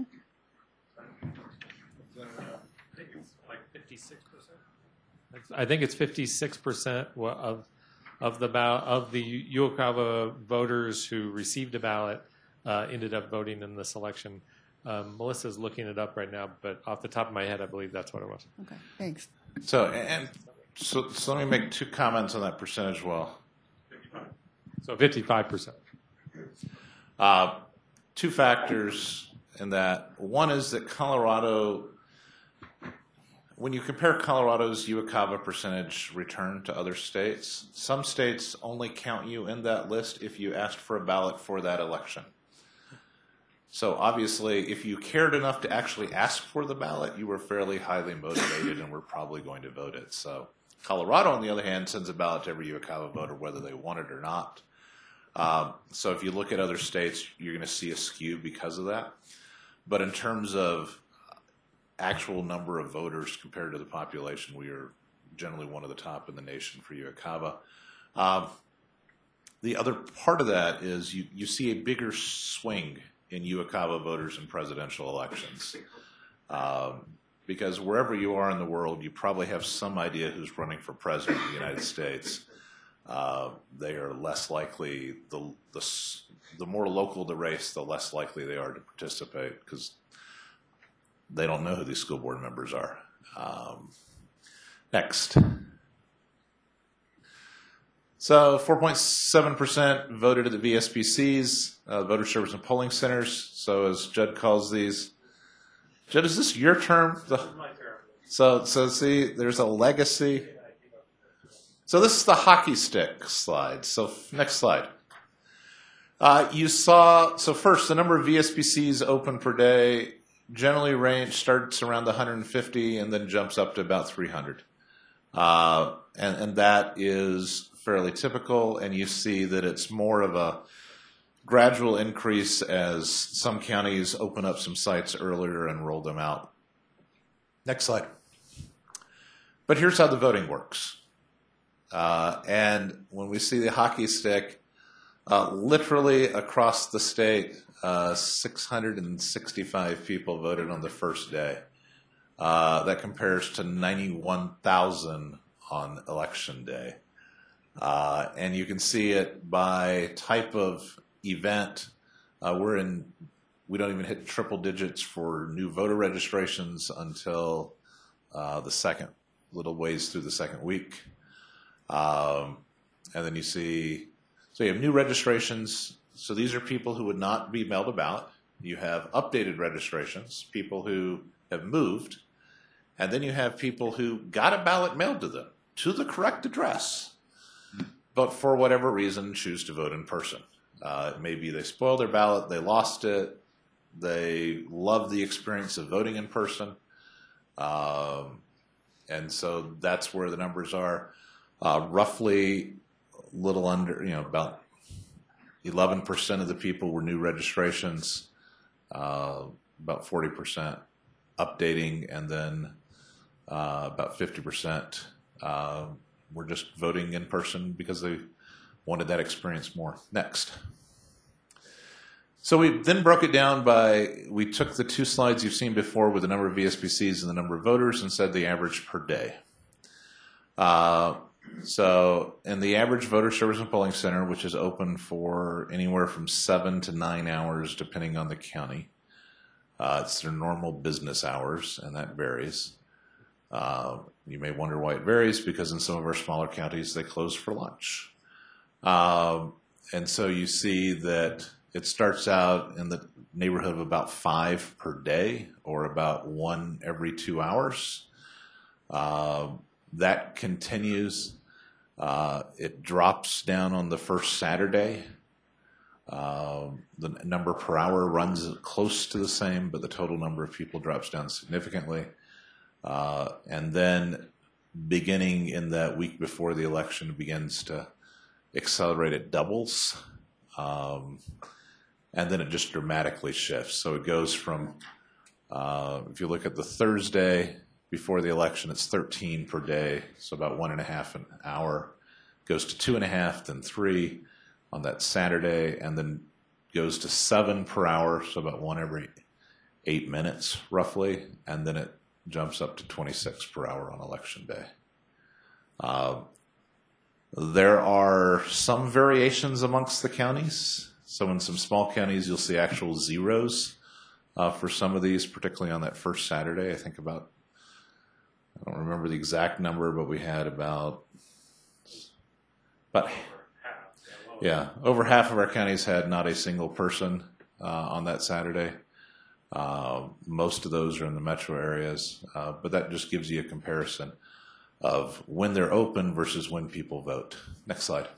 Speaker 15: I think it's like 56%. I think it's 56% of the UOCAVA voters who received a ballot ended up voting in this election. Melissa's looking it up right now, but off the top of my head, I believe that's what it was.
Speaker 8: Okay, thanks.
Speaker 23: So let me make 2 comments on that percentage. Well,
Speaker 15: 55%.
Speaker 23: 2 factors in that. One is that Colorado, when you compare Colorado's UOCAVA percentage return to other states, some states only count you in that list if you asked for a ballot for that election. So obviously, if you cared enough to actually ask for the ballot, you were fairly highly motivated and were probably going to vote it. So Colorado, on the other hand, sends a ballot to every UOCAVA voter, whether they want it or not. So if you look at other states, you're going to see a skew because of that. But in terms of actual number of voters compared to the population, we are generally one of the top in the nation for UOCAVA. The other part of that is you see a bigger swing in UOCAVA voters in presidential elections. Because wherever you are in the world, you probably have some idea who's running for president of the United States. They are less likely, the more local the race, the less likely they are to participate because they don't know who these school board members are. Next. So 4.7% voted at the VSPCs, voter service and polling centers. So as Judd calls these, Judd, is this your term? This is my term. So see, there's a legacy. So this is the hockey stick slide. So next slide. You saw, so first, the number of VSPCs open per day generally starts around the 150 and then jumps up to about 300. And that is fairly typical, and you see that it's more of a gradual increase as some counties open up some sites earlier and roll them out. Next slide. But here's how the voting works. And when we see the hockey stick, Literally across the state, 665 people voted on the first day. That compares to 91,000 on election day. And you can see it by type of event. We don't even hit triple digits for new voter registrations until the second, little ways through the second week. And then you see, so you have new registrations. So these are people who would not be mailed about. You have updated registrations, people who have moved. And then you have people who got a ballot mailed to them to the correct address, but for whatever reason choose to vote in person. Maybe they spoiled their ballot, they lost it, they love the experience of voting in person. And so that's where the numbers are. Roughly a little under, about 11% of the people were new registrations, about 40% updating, and then about 50% were just voting in person because they wanted that experience more. Next. So we then broke it down we took the two slides you've seen before with the number of VSBCs and the number of voters and said the average per day. So in the average voter service and polling center, which is open for anywhere from 7 to 9 hours, depending on the county, it's their normal business hours, and that varies. You may wonder why it varies, because in some of our smaller counties, they close for lunch. And so you see that it starts out in the neighborhood of about 5 per day, or about 1 every 2 hours. That continues. It drops down on the first Saturday. The number per hour runs close to the same, but the total number of people drops down significantly. And then beginning in that week before the election, it begins to accelerate. It doubles. And then it just dramatically shifts. So it goes from, if you look at the Thursday before the election, it's 13 per day, so about 1.5 an hour. Goes to 2.5, then 3 on that Saturday, and then goes to 7 per hour, so about 1 every 8 minutes, roughly, and then it jumps up to 26 per hour on election day. There are some variations amongst the counties. So in some small counties, you'll see actual zeros for some of these, particularly on that first Saturday. I think I don't remember the exact number, but we had about over half of our counties had not a single person on that Saturday. Most of those are in the metro areas, but that just gives you a comparison of when they're open versus when people vote. Next slide.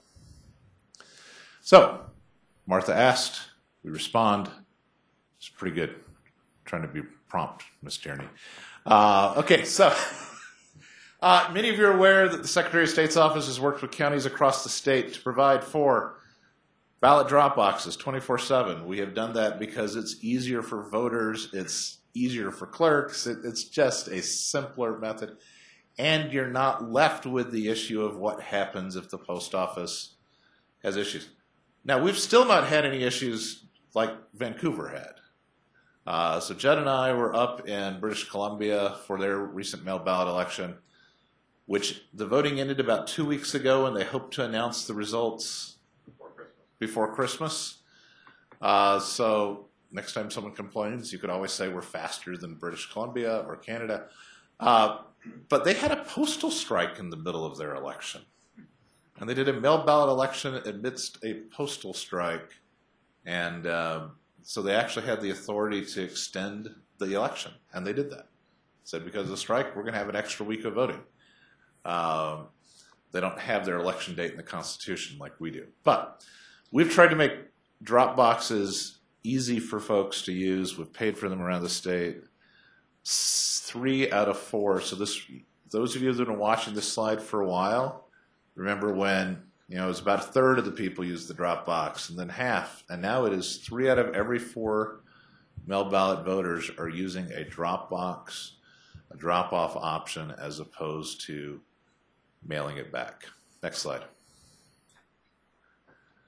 Speaker 23: So, Martha asked, we respond. It's pretty good. Trying to be prompt, Ms. Tierney. Okay, so many of you are aware that the Secretary of State's office has worked with counties across the state to provide for ballot drop boxes 24/7. We have done that because it's easier for voters, it's easier for clerks, it's just a simpler method, and you're not left with the issue of what happens if the post office has issues. Now, we've still not had any issues like Vancouver had. So Judd and I were up in British Columbia for their recent mail ballot election, which the voting ended about 2 weeks ago, and they hope to announce the results before Christmas. So next time someone complains, you could always say we're faster than British Columbia or Canada. But they had a postal strike in the middle of their election. And they did a mail ballot election amidst a postal strike. And so they actually had the authority to extend the election. And they did that. Said because of the strike, we're going to have an extra week of voting. They don't have their election date in the Constitution like we do. But we've tried to make drop boxes easy for folks to use. We've paid for them around the state. 3 out of 4. So those of you that have been watching this slide for a while, remember when it was about 1/3 of the people used the drop box, and then half. And now it is 3 out of every 4 mail ballot voters are using a drop box, a drop-off option, as opposed to mailing it back. Next slide.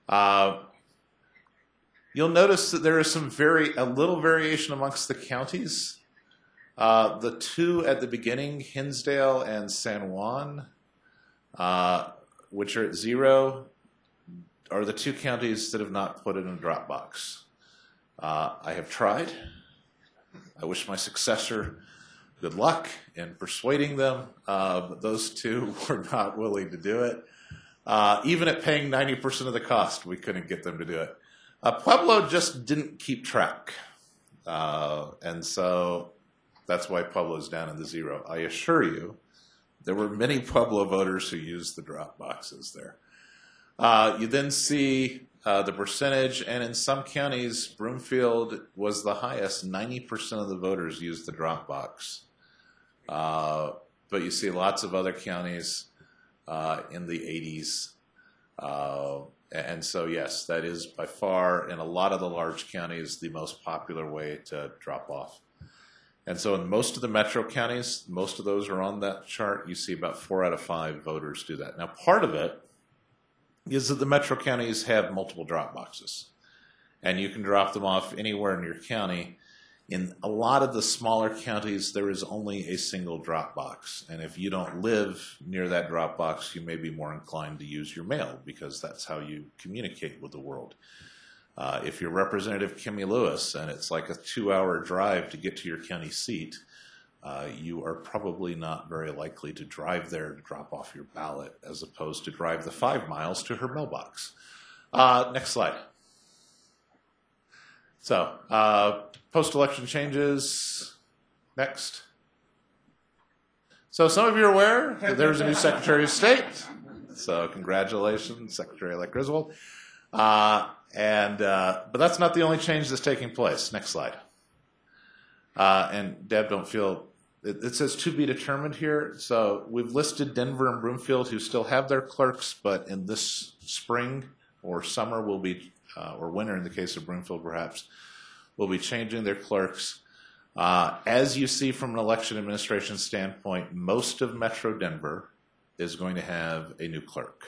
Speaker 2: You'll notice that there is a little variation amongst the counties. The two at the beginning, Hinsdale and San Juan, which are at 0, are the two counties that have not put it in a drop box. I have tried. I wish my successor good luck in persuading them, but those two were not willing to do it. Even at paying 90% of the cost, we couldn't get them to do it. Pueblo just didn't keep track. And so that's why Pueblo's down in the 0. I assure you, there were many Pueblo voters who used the drop boxes there. You then see the percentage, and in some counties, Broomfield was the highest. 90% of the voters used the drop box. But you see lots of other counties in the 80s. And so, yes, that is by far, in a lot of the large counties, the most popular way to drop off. And so in most of the metro counties, most of those are on that chart. You see about 4 out of 5 voters do that. Now, part of it is that the metro counties have multiple drop boxes. And you can drop them off anywhere in your county. In a lot of the smaller counties, there is only a single drop box. And if you don't live near that drop box, you may be more inclined to use your mail because that's how you communicate with the world. If you're Representative Kimmy Lewis and it's like a 2-hour drive to get to your county seat, you are probably not very likely to drive there to drop off your ballot as opposed to drive the 5 miles to her mailbox. Next slide. So, post-election changes. Next. So some of you are aware that there's a new Secretary of State. So congratulations, Secretary-elect Griswold. But that's not the only change that's taking place. Next slide. And Deb, don't feel, it says to be determined here. So we've listed Denver and Broomfield who still have their clerks, but in this spring or summer will be, or winter in the case of Broomfield perhaps, will be changing their clerks. As you see from an election administration standpoint, most of Metro Denver is going to have a new clerk.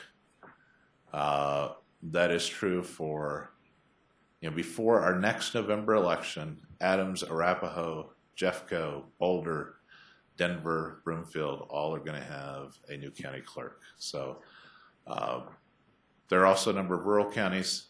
Speaker 2: That is true for, before our next November election, Adams, Arapahoe, Jeffco, Boulder, Denver, Broomfield, all are going to have a new county clerk. So there are also a number of rural counties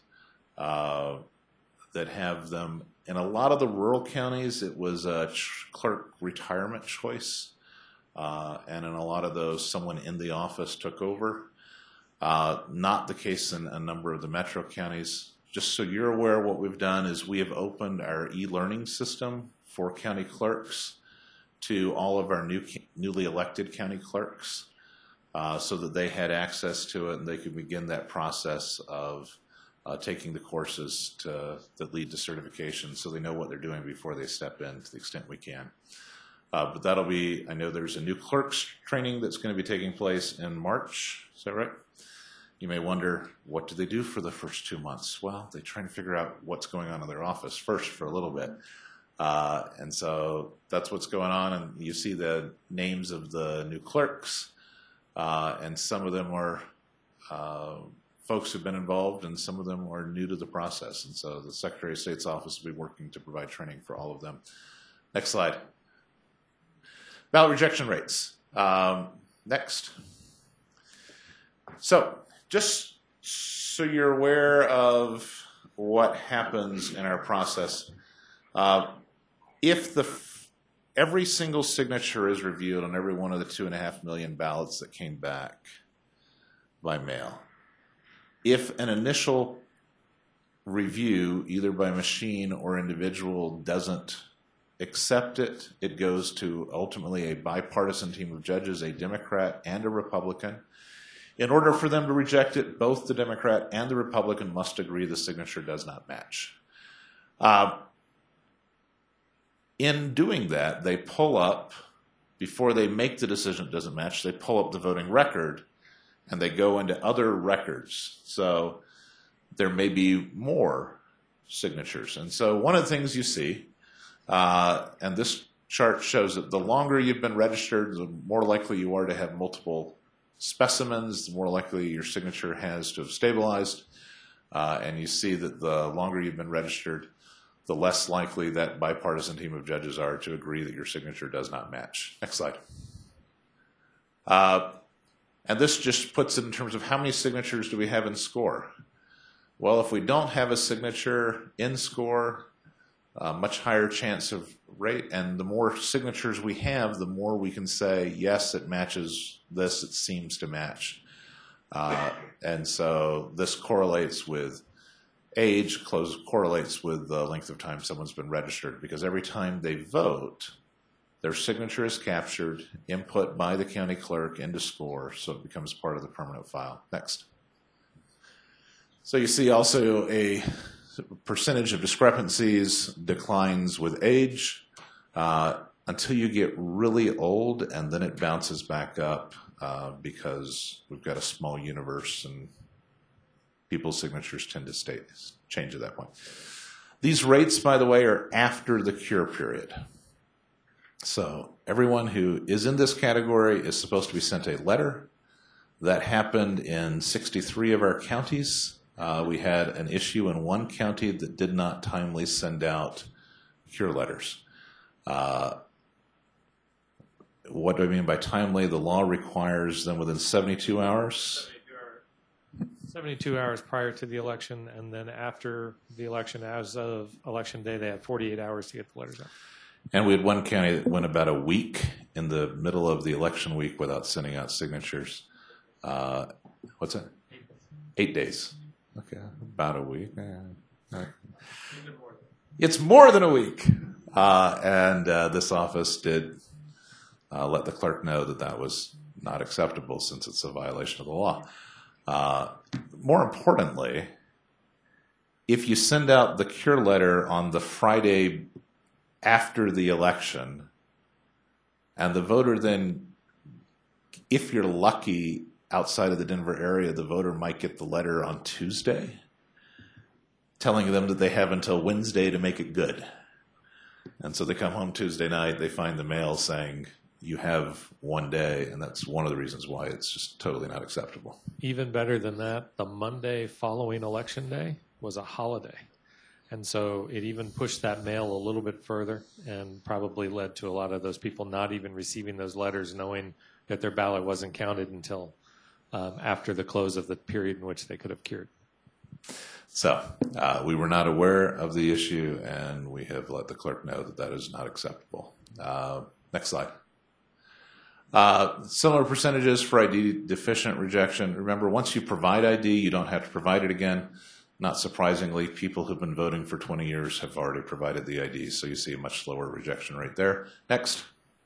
Speaker 2: that have them. In a lot of the rural counties, it was a clerk retirement choice. And in a lot of those, someone in the office took over. Not the case in a number of the metro counties. Just so you're aware, what we've done is we have opened our e-learning system for county clerks to all of our newly elected county clerks so that they had access to it and they could begin that process of taking the courses that lead to certification so they know what they're doing before they step in to the extent we can. But that'll be, I know there's a new clerks training that's going to be taking place in March. Is that right? You may wonder, what do they do for the first 2 months? Well, they try and figure out what's going on in their office first for a little bit. And so that's what's going on. And you see the names of the new clerks. And some of them are folks who've been involved, and some of them are new to the process. And so the Secretary of State's office will be working to provide training for all of them. Next slide. Ballot rejection rates. Next. So just so you're aware of what happens in our process, if every single signature is reviewed on every one of the 2.5 million ballots that came back by mail, if an initial review, either by machine or individual, doesn't accept it, it goes to ultimately a bipartisan team of judges, a Democrat and a Republican. In order for them to reject it, both the Democrat and the Republican must agree the signature does not match. In doing that, they pull up, before they make the decision it doesn't match, they pull up the voting record and they go into other records. So there may be more signatures. And so one of the things you see, and this chart shows that the longer you've been registered, the more likely you are to have multiple specimens, the more likely your signature has to have stabilized. And you see that the longer you've been registered, the less likely that bipartisan team of judges are to agree that your signature does not match. Next slide. And this just puts it in terms of how many signatures do we have in SCORE. Well, if we don't have a signature in SCORE, much higher chance of rate, and the more signatures we have, the more we can say, yes, it matches this, it seems to match. And so this correlates with age, correlates with the length of time someone's been registered, because every time they vote, their signature is captured, input by the county clerk into SCORE, so it becomes part of the permanent file. Next. So you see also a percentage of discrepancies declines with age until you get really old, and then it bounces back up because we've got a small universe and people's signatures tend to change at that point. These rates, by the way, are after the cure period. So everyone who is in this category is supposed to be sent a letter. That happened in 63 of our counties. We had an issue in one county that did not timely send out cure letters. What do I mean by timely? The law requires them within 72 hours.
Speaker 15: 72 hours prior to the election, and then after the election, as of election day, they had 48 hours to get the letters out.
Speaker 2: And we had one county that went about a week in the middle of the election week without sending out signatures. What's that? 8 days. Okay, about a week. It's more than a week. And this office did let the clerk know that that was not acceptable since it's a violation of the law. More importantly, if you send out the cure letter on the Friday after the election, and the voter then, if you're lucky, outside of the Denver area, the voter might get the letter on Tuesday, telling them that they have until Wednesday to make it good. And so they come home Tuesday night, they find the mail saying, you have 1 day, and that's one of the reasons why it's just totally not acceptable.
Speaker 15: Even better than that, the Monday following Election Day was a holiday. And so it even pushed that mail a little bit further and probably led to a lot of those people not even receiving those letters, knowing that their ballot wasn't counted until after the close of the period in which they could have cured.
Speaker 2: So we were not aware of the issue, and we have let the clerk know that that is not acceptable. Next slide. Similar percentages for ID deficient rejection. Remember, once you provide ID, you don't have to provide it again. Not surprisingly, people who've been voting for 20 years have already provided the ID, so you see a much lower rejection rate there. Next.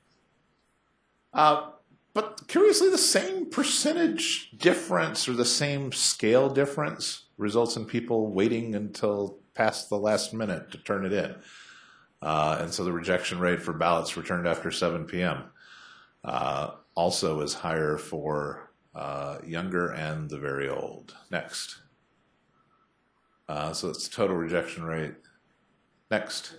Speaker 2: But curiously, the same percentage difference or the same scale difference results in people waiting until past the last minute to turn it in. And so the rejection rate for ballots returned after 7 p.m. Also is higher for younger and the very old. Next. So it's the total rejection rate. Next.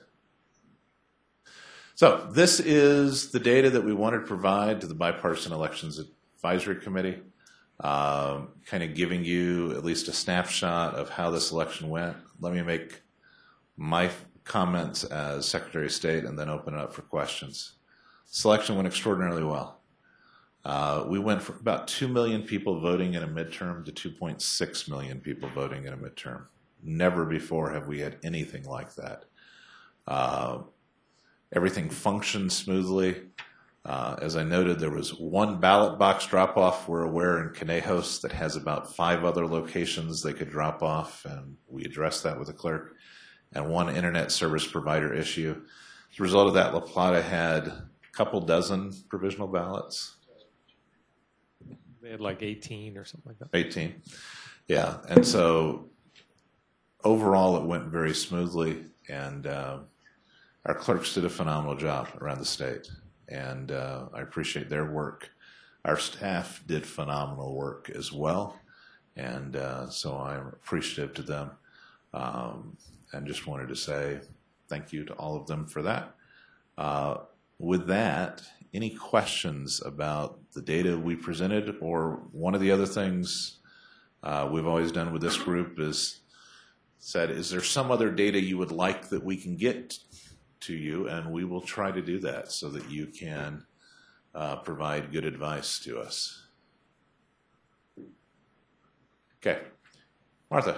Speaker 2: So this is the data that we wanted to provide to the Bipartisan Elections Advisory Committee, kind of giving you at least a snapshot of how this election went. Let me make my comments as Secretary of State and then open it up for questions. Selection went extraordinarily well. We went from about 2 million people voting in a midterm to 2.6 million people voting in a midterm. Never before have we had anything like that. Everything functioned smoothly. As I noted, there was one ballot box drop-off, we're aware, in Conejos that has about 5 other locations they could drop off, and we addressed that with the clerk, and one internet service provider issue. As a result of that, La Plata had a couple dozen provisional ballots.
Speaker 15: They had like 18 or something like that.
Speaker 2: 18, yeah. And so overall, it went very smoothly, and our clerks did a phenomenal job around the state, and I appreciate their work. Our staff did phenomenal work as well, and so I'm appreciative to them, and just wanted to say thank you to all of them for that. With that, any questions about the data we presented? Or one of the other things we've always done with this group is
Speaker 23: said, is there some other data you would like that we can get to you? And we will try to do that so that you can provide good advice to us. Okay. Martha.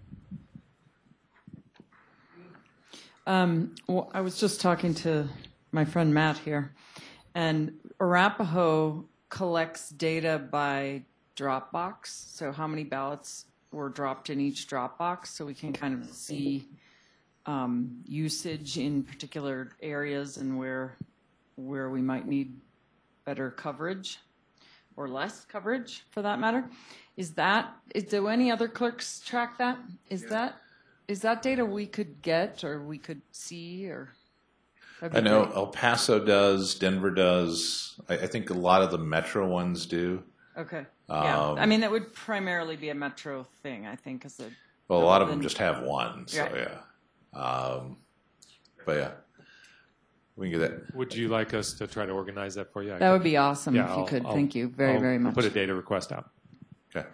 Speaker 1: Well, I was just talking to my friend Matt here, and Arapahoe collects data by Dropbox, so how many ballots were dropped in each Dropbox, so we can kind of see usage in particular areas and where we might need better coverage or less coverage, for that matter. Do any other clerks track that? Is that data we could get or we could see? Or
Speaker 23: I know El Paso does, Denver does. I think a lot of the metro ones do.
Speaker 1: Okay. Yeah. I mean, that would primarily be a metro thing, I think.
Speaker 23: Well, a lot of them just have one, so
Speaker 1: Right.
Speaker 23: yeah. But yeah, we can get that.
Speaker 15: Would you like us to try to organize that for you?
Speaker 1: That would be awesome if you could. Thank you very, very much.
Speaker 15: I'll put a data request out.
Speaker 23: Okay.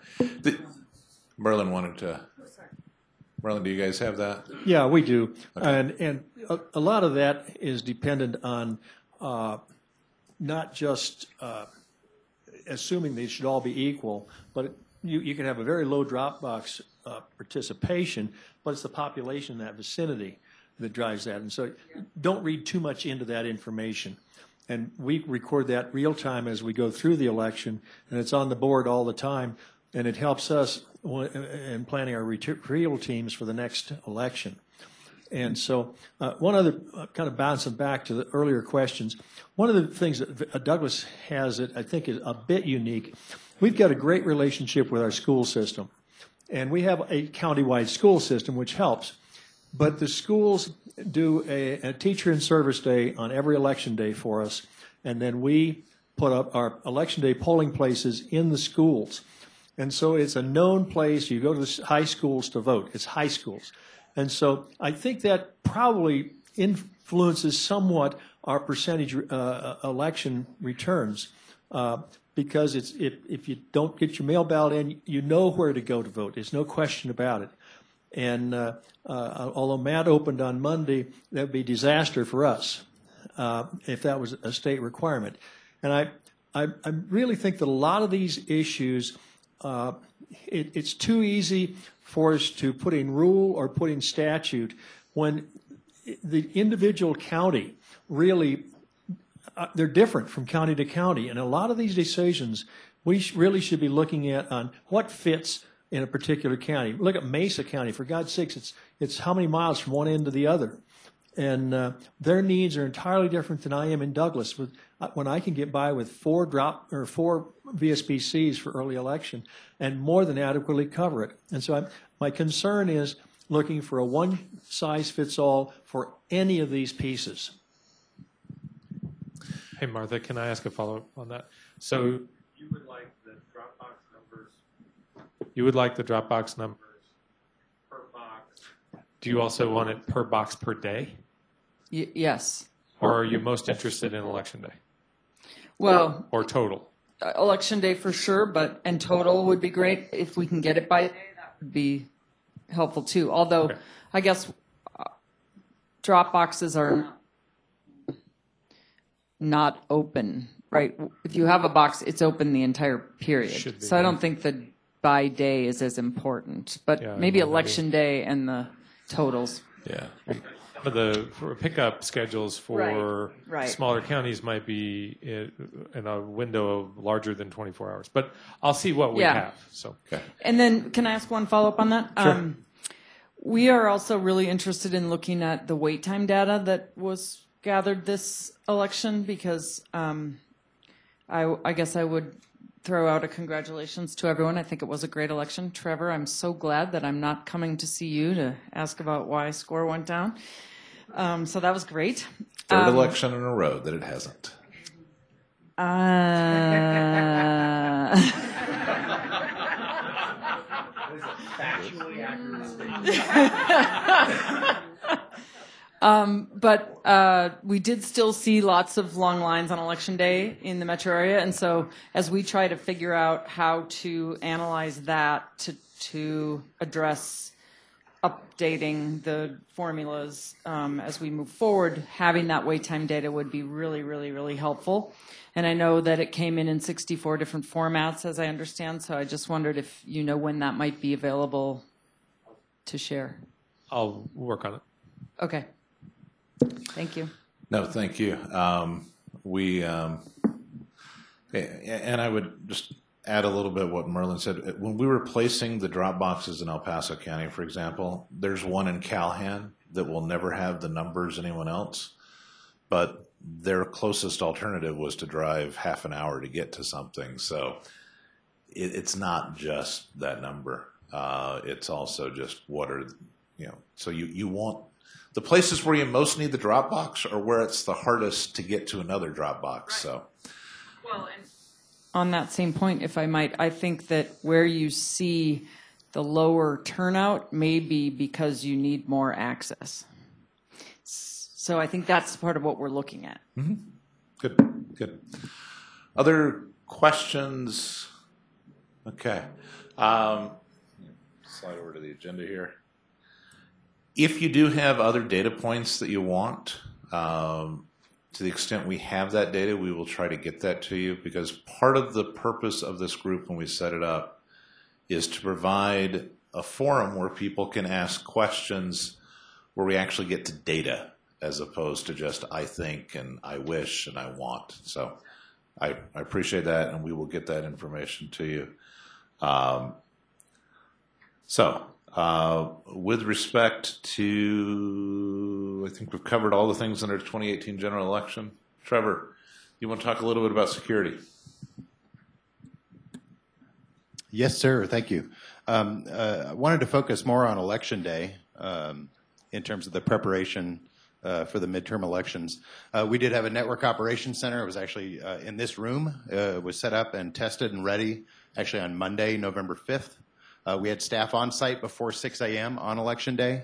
Speaker 23: Merlin wanted to. Merlin, do you guys have that?
Speaker 3: Yeah, we do. Okay. And a lot of that is dependent on not just assuming they should all be equal, but you can have a very low Dropbox participation, but it's the population in that vicinity that drives that. And so don't read too much into that information. And we record that real time as we go through the election, and it's on the board all the time, and it helps us in planning our retrieval teams for the next election. And so one other, kind of bouncing back to the earlier questions, one of the things that Douglas has that I think is a bit unique, we've got a great relationship with our school system. And we have a countywide school system, which helps. But the schools do a teacher in service day on every election day for us. And then we put up our election day polling places in the schools. And so it's a known place. You go to the high schools to vote. It's high schools. And so I think that probably influences somewhat our percentage election returns because if you don't get your mail ballot in, you know where to go to vote. There's no question about it. And although Matt opened on Monday, that would be disaster for us if that was a state requirement. And I really think that a lot of these issues, it's too easy for us to put in rule or put in statute when the individual county really, they're different from county to county. And a lot of these decisions we really should be looking at on what fits in a particular county. Look at Mesa County. For God's sakes, it's how many miles from one end to the other. And their needs are entirely different than I am in Douglas. When I can get by with four VSBCs for early election and more than adequately cover it. And so my concern is looking for a one-size-fits-all for any of these pieces.
Speaker 15: Hey, Martha, can I ask a follow-up on that? So you would like the Dropbox numbers? You would like the Dropbox numbers per box? Do you also want it per box per day?
Speaker 1: Yes.
Speaker 15: Or are you most interested in election day?
Speaker 1: Well,
Speaker 15: or total?
Speaker 1: Election day for sure, and total would be great. If we can get it by day, that would be helpful too. Although, okay. I guess drop boxes are not open, right? If you have a box, it's open the entire period. So I don't think the by day is as important, but maybe election day and the totals.
Speaker 15: Yeah. The pickup schedules for smaller counties might be in a window of larger than 24 hours. But I'll see what we have. So. Okay.
Speaker 1: And then can I ask one follow-up on that?
Speaker 15: Sure.
Speaker 1: We are also really interested in looking at the wait time data that was gathered this election because I guess I would throw out a congratulations to everyone. I think it was a great election. Trevor, I'm so glad that I'm not coming to see you to ask about why score went down. So that was great.
Speaker 23: Third election in a row that it hasn't.
Speaker 17: Factually accurate
Speaker 1: But we did still see lots of long lines on election day in the metro area. And so as we try to figure out how to analyze that to address updating the formulas as we move forward, having that wait time data would be really, really, really helpful. And I know that it came in 64 different formats, as I understand, so I just wondered if you know when that might be available to share.
Speaker 15: I'll work on it.
Speaker 1: Okay. Thank you.
Speaker 23: No, thank you. And I would just add a little bit what Merlin said. When we were placing the drop boxes in El Paso County, for example, there's one in Calhan that will never have the numbers anyone else, but their closest alternative was to drive half an hour to get to something. So it's not just that number. It's also just what are, so you want the places where you most need the drop box or where it's the hardest to get to another drop box. So.
Speaker 1: Well, and on that same point, if I might, I think that where you see the lower turnout may be because you need more access. So I think that's part of what we're looking at.
Speaker 23: Mm-hmm. Good. Other questions? Okay. Slide over to the agenda here. If you do have other data points that you want, to the extent we have that data, we will try to get that to you, because part of the purpose of this group when we set it up is to provide a forum where people can ask questions where we actually get to data as opposed to just I think and I wish and I want. So I appreciate that, and we will get that information to you. With respect to, I think we've covered all the things under the 2018 general election. Trevor, you want to talk a little bit about security?
Speaker 9: Yes, sir. Thank you. I wanted to focus more on Election Day in terms of the preparation for the midterm elections. We did have a network operations center. It was actually in this room. It was set up and tested and ready actually on Monday, November 5th. We had staff on site before 6 a.m. on Election Day.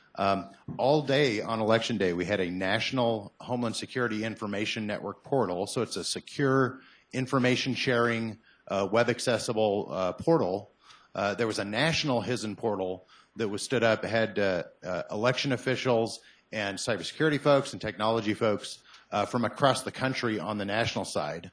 Speaker 9: All day on Election Day, we had a national Homeland Security Information Network portal. So it's a secure information sharing, web accessible portal. There was a national HISN portal that was stood up, had election officials and cybersecurity folks and technology folks from across the country on the national side.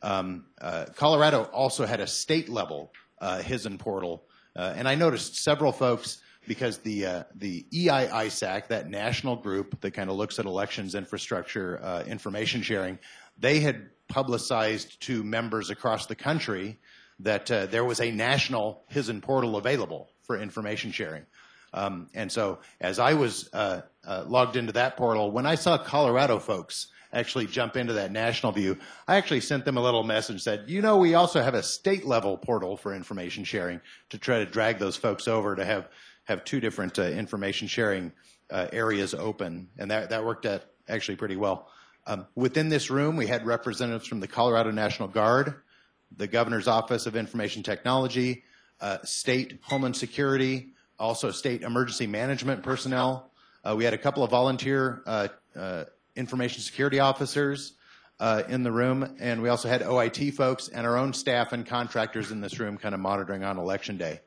Speaker 9: Colorado also had a state level HISN portal. And I noticed several folks, because the EI-ISAC, that national group that kind of looks at elections infrastructure information sharing, they had publicized to members across the country that there was a national HISN portal available for information sharing. And so as I was logged into that portal, when I saw Colorado folks actually jump into that national view, I actually sent them a little message and said, we also have a state level portal for information sharing to try to drag those folks over to have two different information sharing areas open. And that worked out actually pretty well. Within this room, we had representatives from the Colorado National Guard, the Governor's Office of Information Technology, State Homeland Security, also State Emergency Management personnel. We had a couple of volunteer information security officers in the room, and we also had OIT folks and our own staff and contractors in this room kind of monitoring on Election Day.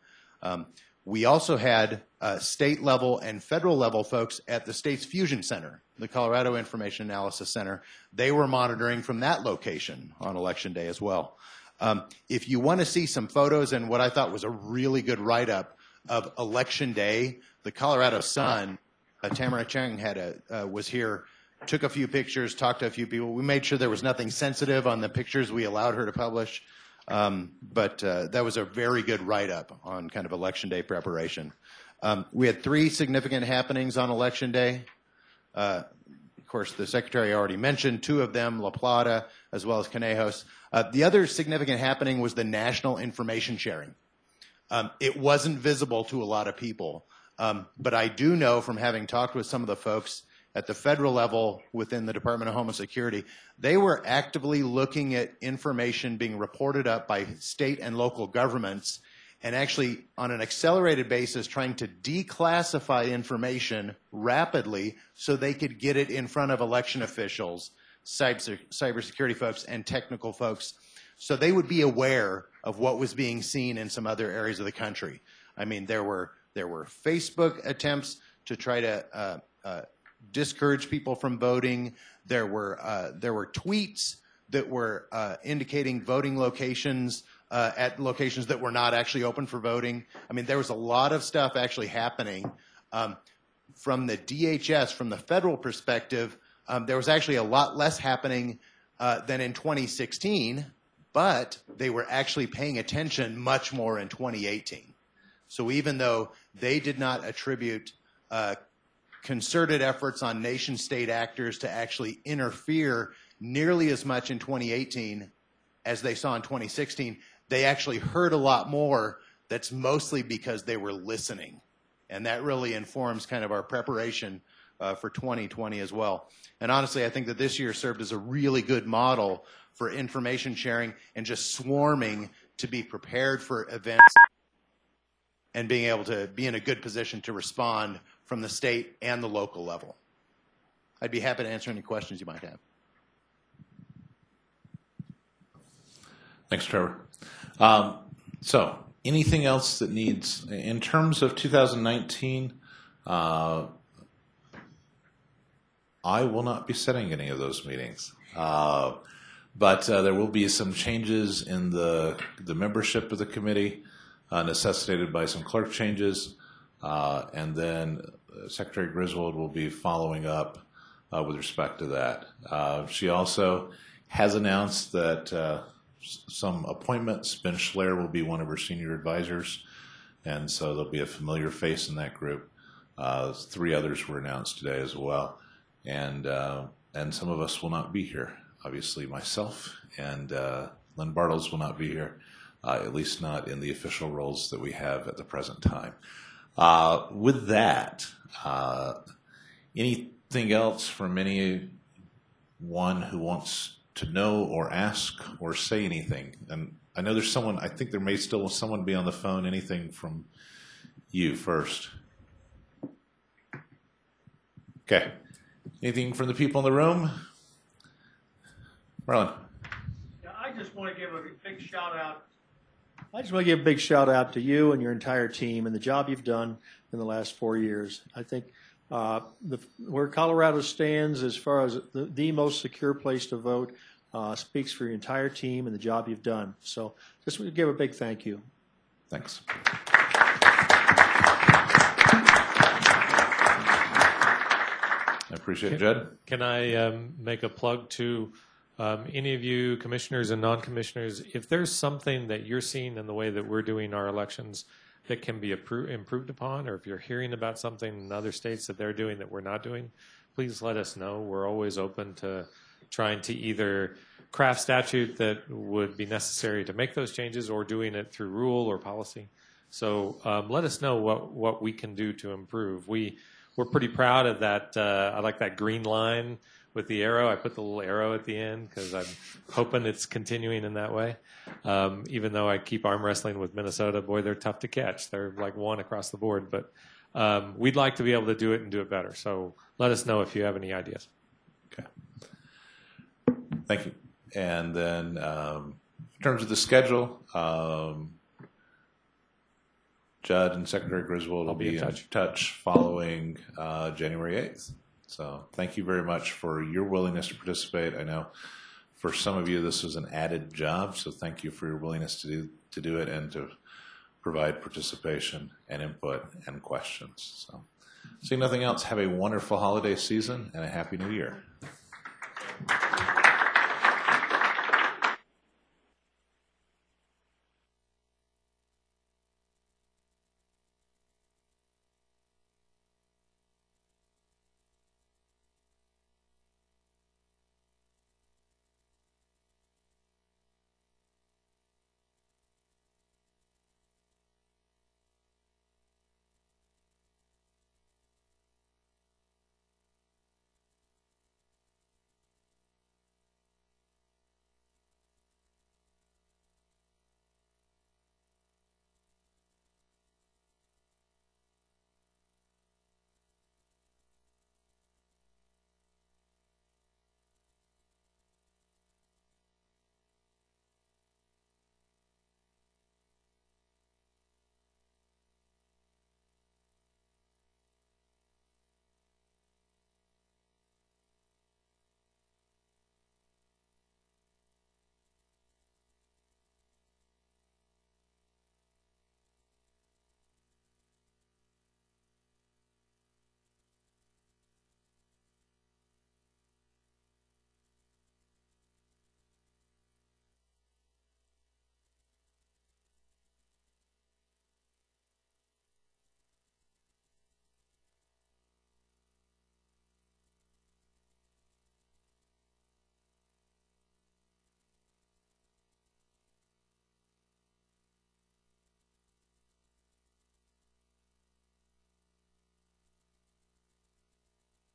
Speaker 9: We also had state level and federal level folks at the state's Fusion Center, the Colorado Information Analysis Center. They were monitoring from that location on Election Day as well. If you want to see some photos and what I thought was a really good write-up of Election Day, the Colorado Sun, Tamara Chang was here, took a few pictures, talked to a few people. We made sure there was nothing sensitive on the pictures we allowed her to publish. But that was a very good write-up on kind of Election Day preparation. We had 3 significant happenings on Election Day. Of course, the Secretary already mentioned 2 of them, La Plata as well as Conejos. The other significant happening was the national information sharing. It wasn't visible to a lot of people, but I do know from having talked with some of the folks at the federal level within the Department of Homeland Security, they were actively looking at information being reported up by state and local governments and actually on an accelerated basis trying to declassify information rapidly so they could get it in front of election officials, cybersecurity folks, and technical folks, so they would be aware of what was being seen in some other areas of the country. I mean, there were There were Facebook attempts to try to discourage people from voting. There were tweets that were indicating voting locations at locations that were not actually open for voting. I mean, there was a lot of stuff actually happening. From the DHS, from the federal perspective, there was actually a lot less happening than in 2016, but they were actually paying attention much more in 2018. So even though they did not attribute concerted efforts on nation-state actors to actually interfere nearly as much in 2018 as they saw in 2016, they actually heard a lot more. That's mostly because they were listening. And that really informs kind of our preparation for 2020 as well. And honestly, I think that this year served as a really good model for information sharing and just swarming to be prepared for events and being able to be in a good position to respond from the state and the local level. I'd be happy to answer any questions you might have.
Speaker 23: Thanks, Trevor. So, anything else that needs, in terms of 2019, I will not be setting any of those meetings. But there will be some changes in the membership of the committee necessitated by some clerk changes. And then Secretary Griswold will be following up with respect to that. She also has announced that some appointments. Ben Schler will be one of her senior advisors, and so there'll be a familiar face in that group. 3 others were announced today as well, and some of us will not be here. Obviously, myself and Lynn Bartles will not be here, at least not in the official roles that we have at the present time. With that, anything else from anyone who wants to know or ask or say anything? And I know there's someone, I think there may still someone be on the phone. Anything from you first? Okay. Anything from the people in the room? Marlon.
Speaker 17: Yeah, I just want to give a big shout out.
Speaker 3: I just want to give a big shout out to you and your entire team and the job you've done in the last 4 years. I think where Colorado stands as far as the most secure place to vote speaks for your entire team and the job you've done. So just want to give a big thank you.
Speaker 23: Thanks. I appreciate it, Judd.
Speaker 15: Can I make a plug to any of you commissioners and non-commissioners? If there's something that you're seeing in the way that we're doing our elections that can be improved upon, or if you're hearing about something in other states that they're doing that we're not doing, please let us know. We're always open to trying to either craft statute that would be necessary to make those changes or doing it through rule or policy. So let us know what we can do to improve. We're pretty proud of that. I like that green line with the arrow. I put the little arrow at the end because I'm hoping it's continuing in that way. Even though I keep arm wrestling with Minnesota, boy, they're tough to catch. They're like one across the board. But we'd like to be able to do it and do it better. So let us know if you have any ideas.
Speaker 23: Okay. Thank you. And then in terms of the schedule, Judd and Secretary Griswold will be in touch following January 8th. So thank you very much for your willingness to participate. I know for some of you this is an added job, so thank you for your willingness to do it and to provide participation and input and questions. So seeing nothing else, have a wonderful holiday season and a Happy New Year.